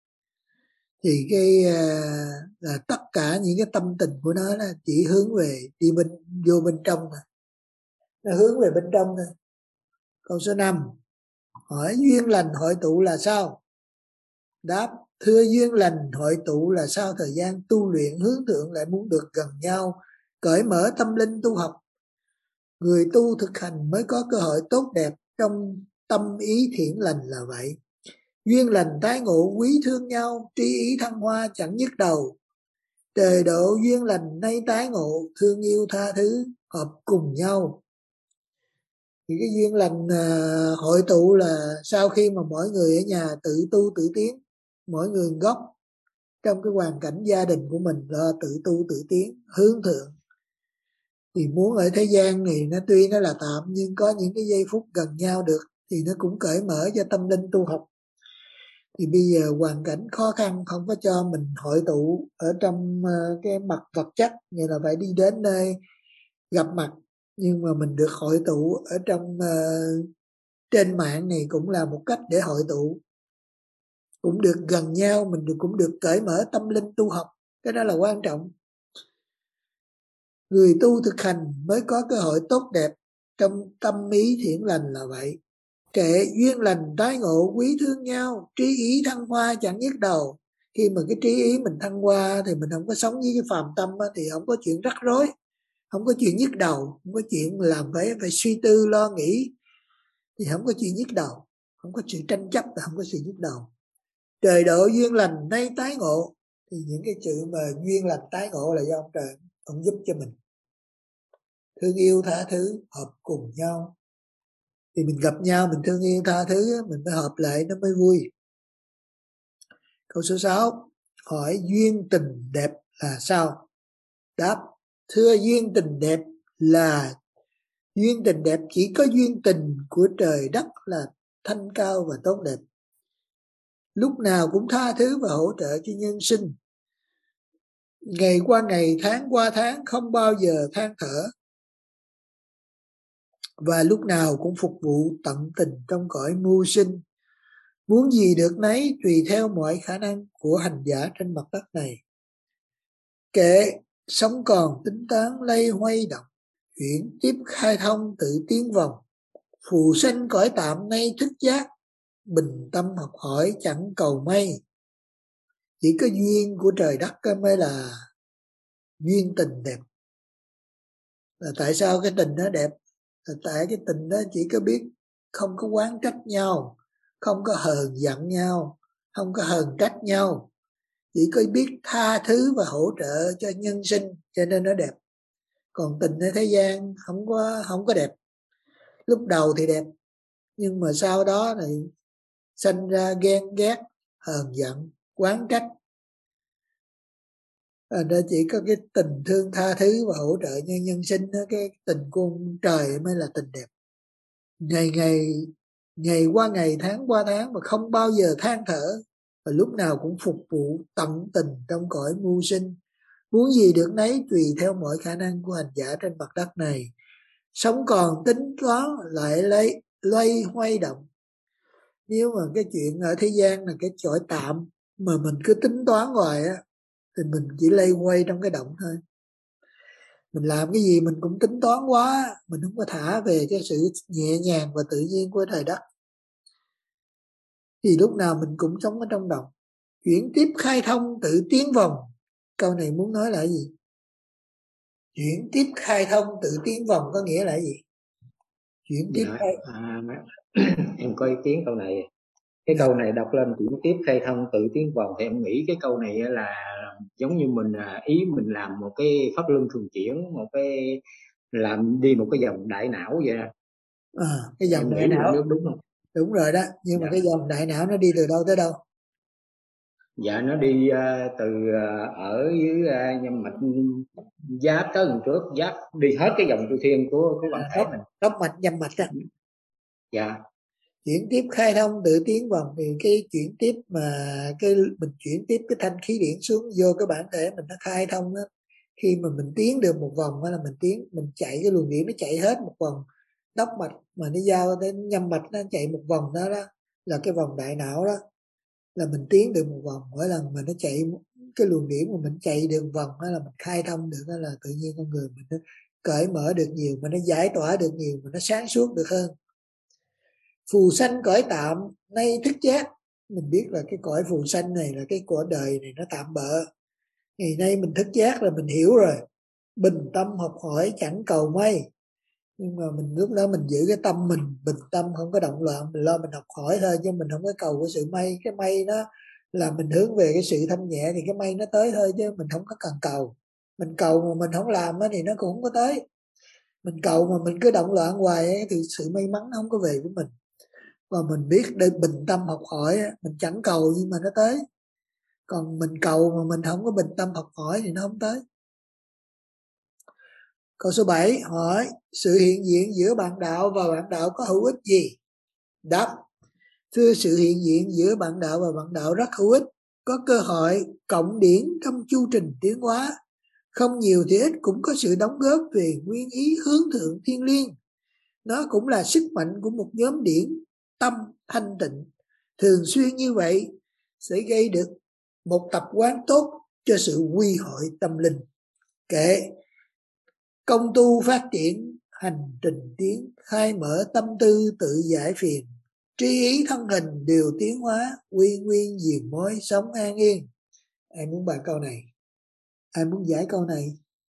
thì cái là tất cả những cái tâm tình của nó là chỉ hướng về đi bên vô bên trong thôi. Nó hướng về bên trong thôi. Câu số năm, hỏi duyên lành hội tụ là sao? Đáp, thưa duyên lành hội tụ là sao thời gian tu luyện hướng thượng lại muốn được gần nhau, cởi mở tâm linh tu học. Người tu thực hành mới có cơ hội tốt đẹp trong tâm ý thiện lành là vậy. Duyên lành tái ngộ quý thương nhau, trí ý thăng hoa chẳng nhức đầu. Trời độ duyên lành nay tái ngộ, thương yêu tha thứ hợp cùng nhau. Thì cái duyên lành à, hội tụ là sau khi mà mỗi người ở nhà tự tu tự tiến, mỗi người gốc trong cái hoàn cảnh gia đình của mình là tự tu tự tiến hướng thượng, thì muốn ở thế gian thì nó tuy nó là tạm, nhưng có những cái giây phút gần nhau được thì nó cũng cởi mở cho tâm linh tu học. Thì bây giờ hoàn cảnh khó khăn không có cho mình hội tụ ở trong cái mặt vật chất, như là phải đi đến nơi gặp mặt, nhưng mà mình được hội tụ ở trong uh, trên mạng này cũng là một cách để hội tụ, cũng được gần nhau, mình được, cũng được cởi mở tâm linh tu học. Cái đó là quan trọng. Người tu thực hành mới có cơ hội tốt đẹp trong tâm ý thiện lành là vậy. Kệ duyên lành tái ngộ quý thương nhau, trí ý thăng hoa chẳng nhức đầu. Khi mà cái trí ý mình thăng hoa thì mình không có sống với cái phàm tâm á, thì không có chuyện rắc rối, không có chuyện nhức đầu, không có chuyện làm phải phải suy tư lo nghĩ, thì không có chuyện nhức đầu, không có sự tranh chấp, không có sự nhức đầu. Trời độ duyên lành nay tái ngộ, thì những cái chữ mà duyên lành tái ngộ là do ông trời ông giúp cho mình. Thương yêu tha thứ hợp cùng nhau, thì mình gặp nhau mình thương yêu tha thứ, mình phải hợp lại nó mới vui. Câu số sáu, hỏi duyên tình đẹp là sao? Đáp, thưa duyên tình đẹp là duyên tình đẹp chỉ có duyên tình của trời đất là thanh cao và tốt đẹp, lúc nào cũng tha thứ và hỗ trợ cho nhân sinh, ngày qua ngày, tháng qua tháng, không bao giờ than thở, và lúc nào cũng phục vụ tận tình trong cõi mưu sinh. Muốn gì được nấy tùy theo mọi khả năng của hành giả trên mặt đất này. Kệ sống còn tính toán lay hoay động, chuyển tiếp khai thông tự tiến vòng. Phù sanh cõi tạm nay thức giác, bình tâm học hỏi chẳng cầu may. Chỉ có duyên của trời đất mới là duyên tình đẹp. Là tại sao cái tình nó đẹp? Là tại cái tình đó chỉ có biết không có oán trách nhau, không có hờn giận nhau, không có hờn trách nhau, chỉ có biết tha thứ và hỗ trợ cho nhân sinh, cho nên nó đẹp. Còn tình ở thế gian không có không có đẹp. Lúc đầu thì đẹp, nhưng mà sau đó thì sanh ra ghen ghét, hờn giận, oán trách. À, đó chỉ có cái tình thương tha thứ và hỗ trợ nhân nhân sinh đó, cái tình của ông trời mới là tình đẹp. Ngày ngày ngày qua ngày, tháng qua tháng mà không bao giờ than thở, và lúc nào cũng phục vụ tận tình trong cõi mưu sinh. Muốn gì được nấy tùy theo mọi khả năng của hành giả trên mặt đất này. Sống còn tính toán lại lấy loay hoay động. Nếu mà cái chuyện ở thế gian là cái chọi tạm mà mình cứ tính toán hoài á, thì mình chỉ lây quay trong cái động thôi. Mình làm cái gì mình cũng tính toán quá, mình không có thả về cái sự nhẹ nhàng và tự nhiên của trời đất, thì lúc nào mình cũng sống ở trong động. Chuyển tiếp khai thông tự tiến vòng. Câu này muốn nói là cái gì? Chuyển tiếp khai thông tự tiến vòng có nghĩa là cái gì? Chuyển tiếp
Dạ,
khai...
à, em có ý kiến câu này. Cái câu này đọc lên chuyển tiếp khai thông tự tiến vòng, thì em nghĩ cái câu này là giống như mình ý mình làm một cái pháp luân thường chuyển, một cái làm đi một cái dòng đại não vậy.
À, cái dòng
em
đại
nghĩ
não
đúng, đúng không?
Đúng rồi đó, nhưng dạ. mà cái dòng đại não nó đi từ đâu tới đâu?
Dạ nó đi uh, từ uh, ở dưới uh, nhâm mạch giáp tới gần trước, giáp đi hết cái dòng chu thiên của của bản thể mình.
Đốc mạch nhâm mạch á.
Dạ.
Chuyển tiếp khai thông tự tiến vòng, thì cái chuyển tiếp mà cái mình chuyển tiếp cái thanh khí điển xuống vô cái bản thể mình, nó khai thông á. Khi mà mình tiến được một vòng hay là mình tiến mình chạy cái luồng điển nó chạy hết một vòng đốc mạch mà nó giao đến nhâm mạch, nó chạy một vòng đó đó là cái vòng đại não đó, là mình tiến được một vòng. Mỗi lần mà nó chạy cái luồng điển mà mình chạy được vòng đó là mình khai thông được, đó là tự nhiên con người mình nó cởi mở được nhiều, mà nó giải tỏa được nhiều, mà nó sáng suốt được hơn. Phù sanh cõi tạm nay thức giác. Mình biết là cái cõi phù sanh này là cái cõi đời này nó tạm bợ. Ngày nay mình thức giác là mình hiểu rồi. Bình tâm học hỏi chẳng cầu may. Nhưng mà mình lúc đó mình giữ cái tâm mình bình tâm, không có động loạn, mình lo mình học hỏi thôi, chứ mình không có cầu cái sự may. Cái may nó là mình hướng về cái sự thanh nhẹ thì cái may nó tới thôi, chứ mình không có cần cầu. Mình cầu mà mình không làm thì nó cũng không có tới. Mình cầu mà mình cứ động loạn hoài thì sự may mắn nó không có về với mình. Và mình biết để bình tâm học hỏi, mình chẳng cầu nhưng mà nó tới. Còn mình cầu mà mình không có bình tâm học hỏi thì nó không tới. Câu số bảy hỏi sự hiện diện giữa bạn đạo và bạn đạo có hữu ích gì? Đáp: thưa, sự hiện diện giữa bạn đạo và bạn đạo rất hữu ích, có cơ hội cộng điển trong chu trình tiến hóa. Không nhiều thì ít cũng có sự đóng góp về nguyên ý hướng thượng thiên liêng. Nó cũng là sức mạnh của một nhóm điển tâm thanh tịnh. Thường xuyên như vậy sẽ gây được một tập quán tốt cho sự quy hội tâm linh. Kệ công tu phát triển, hành trình tiến, khai mở tâm tư tự giải phiền, trí ý thân hình đều tiến hóa, quy nguyên diền mối sống an yên. Ai muốn bài câu này? Ai muốn giải câu này?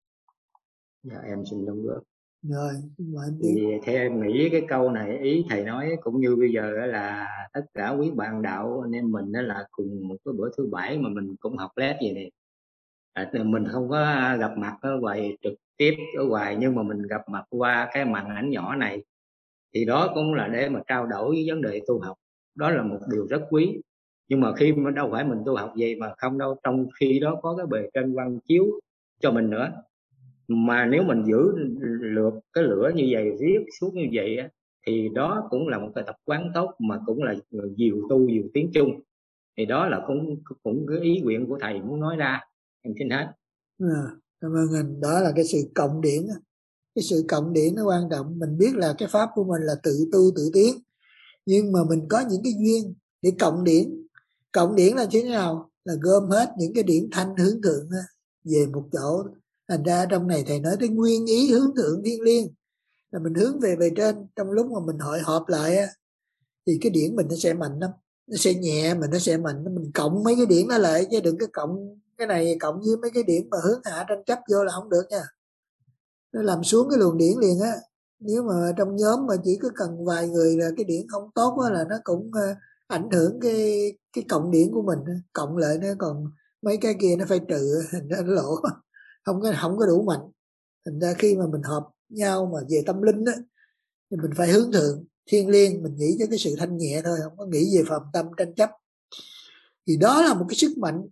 Dạ em xin đóng góp.
Rồi, mời em
thì
đi.
theo em nghĩ cái câu này ý thầy nói cũng như bây giờ là tất cả quý bạn đạo anh em mình đó là cùng một cái bữa thứ bảy mà mình cũng học lét vậy này. À, mình không có gặp mặt ở ngoài trực tiếp ở ngoài, nhưng mà mình gặp mặt qua cái màn ảnh nhỏ này, thì đó cũng là để mà trao đổi với vấn đề tu học. Đó là một điều rất quý. Nhưng mà khi mà đâu phải mình tu học vậy mà không đâu, trong khi đó có cái bề trên văn chiếu cho mình nữa. Mà nếu mình giữ lượt cái lửa như vậy, viết suốt như vậy á, thì đó cũng là một cái tập quán tốt, mà cũng là diều tu diều tiến chung. Thì đó là cũng cũng cái ý nguyện của thầy muốn nói ra. Em xin hết.
À, cảm ơn anh. Đó là cái sự cộng điển. Cái sự cộng điển nó quan trọng. Mình biết là cái pháp của mình là tự tu tự tiến, nhưng mà mình có những cái duyên để cộng điển. Cộng điển là thế nào? Là gom hết những cái điển thanh hướng thượng về một chỗ. Thành ra trong này thầy nói tới nguyên ý hướng thượng thiên liêng, là mình hướng về bề trên. Trong lúc mà mình hội họp lại á, thì cái điển mình nó sẽ mạnh lắm, nó sẽ nhẹ mà nó sẽ mạnh. Mình cộng mấy cái điển nó lại, chứ đừng có cộng cái này cộng với mấy cái điển mà hướng hạ tranh chấp vô là không được nha. Nó làm xuống cái luồng điển liền á. Nếu mà trong nhóm mà chỉ có cần vài người là cái điển không tốt á, là nó cũng ảnh hưởng cái cái cộng điển của mình. Cộng lại nó còn mấy cái kia nó phải trừ, thành ra nó lỗ, không có không có đủ mạnh. Thành ra khi mà mình họp nhau mà về tâm linh á, thì mình phải hướng thượng thiên liêng, mình nghĩ cho cái sự thanh nhẹ thôi, không có nghĩ về phàm tâm tranh chấp. Thì đó là một cái sức mạnh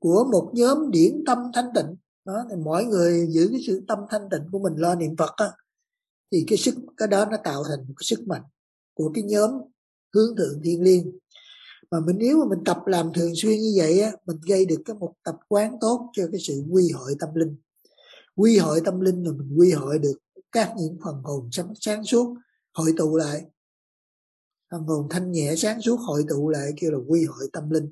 của một nhóm điển tâm thanh tịnh. Đó, thì mỗi người giữ cái sự tâm thanh tịnh của mình lo niệm Phật á, thì cái sức cái đó nó tạo thành một cái sức mạnh của cái nhóm hướng thượng thiên liêng. Mà mình nếu mà mình tập làm thường xuyên như vậy á, mình gây được cái một tập quán tốt cho cái sự quy hội tâm linh. Quy hội tâm linh là mình quy hội được các những phần hồn sáng, sáng suốt hội tụ lại, phần hồn thanh nhẹ sáng suốt hội tụ lại, kêu là quy hội tâm linh.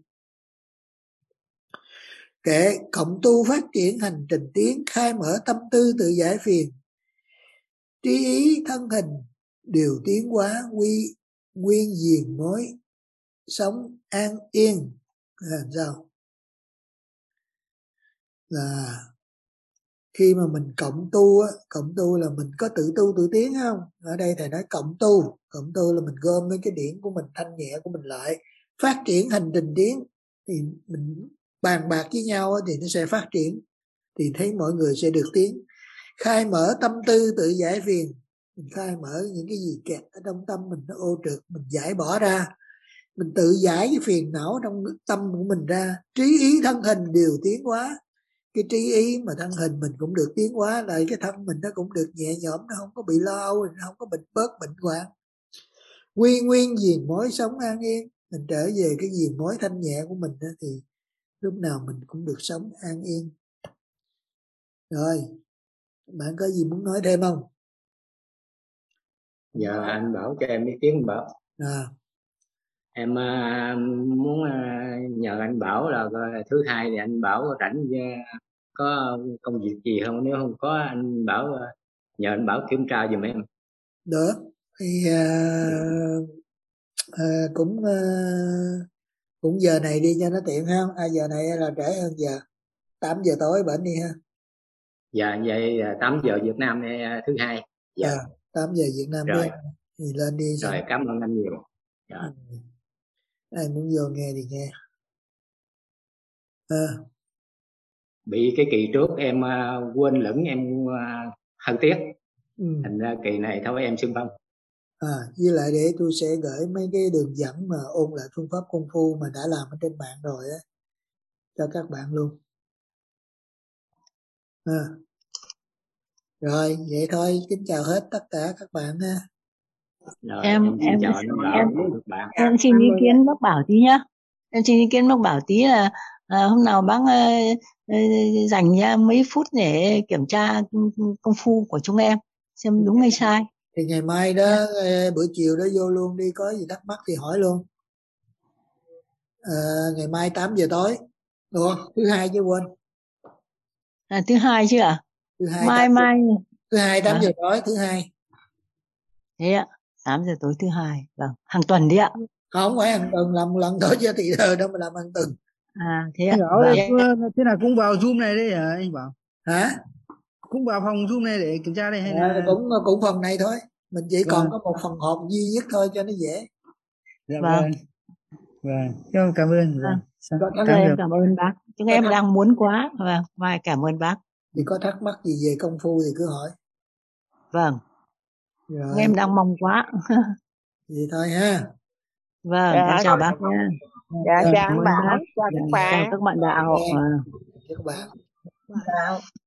Kể cộng tu phát triển hành trình tiến, khai mở tâm tư tự giải phiền, trí ý thân hình đều tiến hóa, quy nguyên diền mối sống an yên. Là sao? Là khi mà mình cộng tu á, cộng tu là mình có tự tu tự tiến không? Ở đây thầy nói cộng tu, cộng tu là mình gom mấy cái điển của mình, thanh nhẹ của mình lại, phát triển hành trình tiến, thì mình bàn bạc với nhau thì nó sẽ phát triển, thì thấy mọi người sẽ được tiến. Khai mở tâm tư tự giải phiền, mình khai mở những cái gì kẹt ở trong tâm mình, nó ô trượt, mình giải bỏ ra, mình tự giải cái phiền não trong tâm của mình ra. Trí ý thân hình đều tiến hóa, cái trí ý mà thân hình mình cũng được tiến hóa lại, cái thân mình nó cũng được nhẹ nhõm, nó không có bị lo âu, nó không có bệnh bớt bệnh hoạn. Quy nguyên diền mối sống an yên, mình trở về cái diền mối thanh nhẹ của mình đó, thì lúc nào mình cũng được sống an yên. Rồi, bạn có gì muốn nói thêm không?
Giờ anh Bảo cho em ý kiến. Bảo
À.
em uh, muốn uh, nhờ anh Bảo là uh, thứ hai thì anh Bảo rảnh uh, có công việc gì không? Nếu không có, anh Bảo uh, nhờ anh Bảo kiểm tra giùm em.
Được, thì uh, uh, cũng uh, cũng giờ này đi cho nó tiện ha. À, giờ này là trễ hơn giờ, tám giờ tối bệnh đi ha.
Dạ vậy tám giờ Việt Nam uh, thứ hai. Dạ.
À, tám giờ Việt Nam
rồi.
đi, thì lên đi.
Rồi
Xong.
cảm ơn anh nhiều. Dạ.
Ừ. Ai muốn vô nghe thì nghe. À.
Bị cái kỳ trước em uh, quên lẫn em uh, hơi tiếc.
Ừ.
Thành ra kỳ này thôi em xưng phong.
À, với lại để tôi sẽ gửi mấy cái đường dẫn mà ôn lại phương pháp công phu mà đã làm ở trên mạng rồi á cho các bạn luôn. À. Rồi vậy thôi, kính chào hết tất cả các bạn ha.
Rồi,
em
em
em
chào
em,
bạn.
em xin ý kiến bác Bảo tí nhá. Em xin ý kiến bác Bảo tí là à, hôm nào bác à, à, dành ra mấy phút để kiểm tra công phu của chúng em xem đúng hay sai.
Thì ngày mai đó, yeah. Buổi chiều đó vô luôn đi, có gì thắc mắc thì hỏi luôn. À, ngày mai tám giờ tối, được không? Thứ hai chứ quên.
À, thứ hai chứ à?
Thứ hai
mai
tám
mai
thứ hai tám
à?
giờ tối thứ hai.
Thế ạ, tám giờ tối thứ hai, vâng, hàng tuần đi ạ.
Không phải hàng tuần, làm một lần thôi chứ thì giờ đâu mà làm hàng tuần.
À thế ạ.
Bảo
Vâng.
thế là cũng vào Zoom này đấy hả anh Bảo?
Hả?
Cũng vào phòng Zoom này để kiểm tra đây hay
à,
là
cũng cũng phần này thôi, mình chỉ
vâng.
còn có một phần họp duy nhất thôi cho nó dễ.
Dạ vâng. Vâng, vâng. Cảm ơn.
Vâng.
Vâng.
Chúng em cảm ơn bác. Chúng em đang muốn quá. Vâng, mai cảm ơn bác.
Thì có thắc mắc gì về công phu thì cứ hỏi.
Vâng.
Rồi.
Chúng em đang mong quá.
Vậy thôi ha.
Vâng, dạ, em chào bác nha.
Dạ,
Vâng,
chào
cảm
anh
ơn
Bảo,
bác.
chào các
Chào
bạn.
các bạn đạo.
Các bạn.
Chào.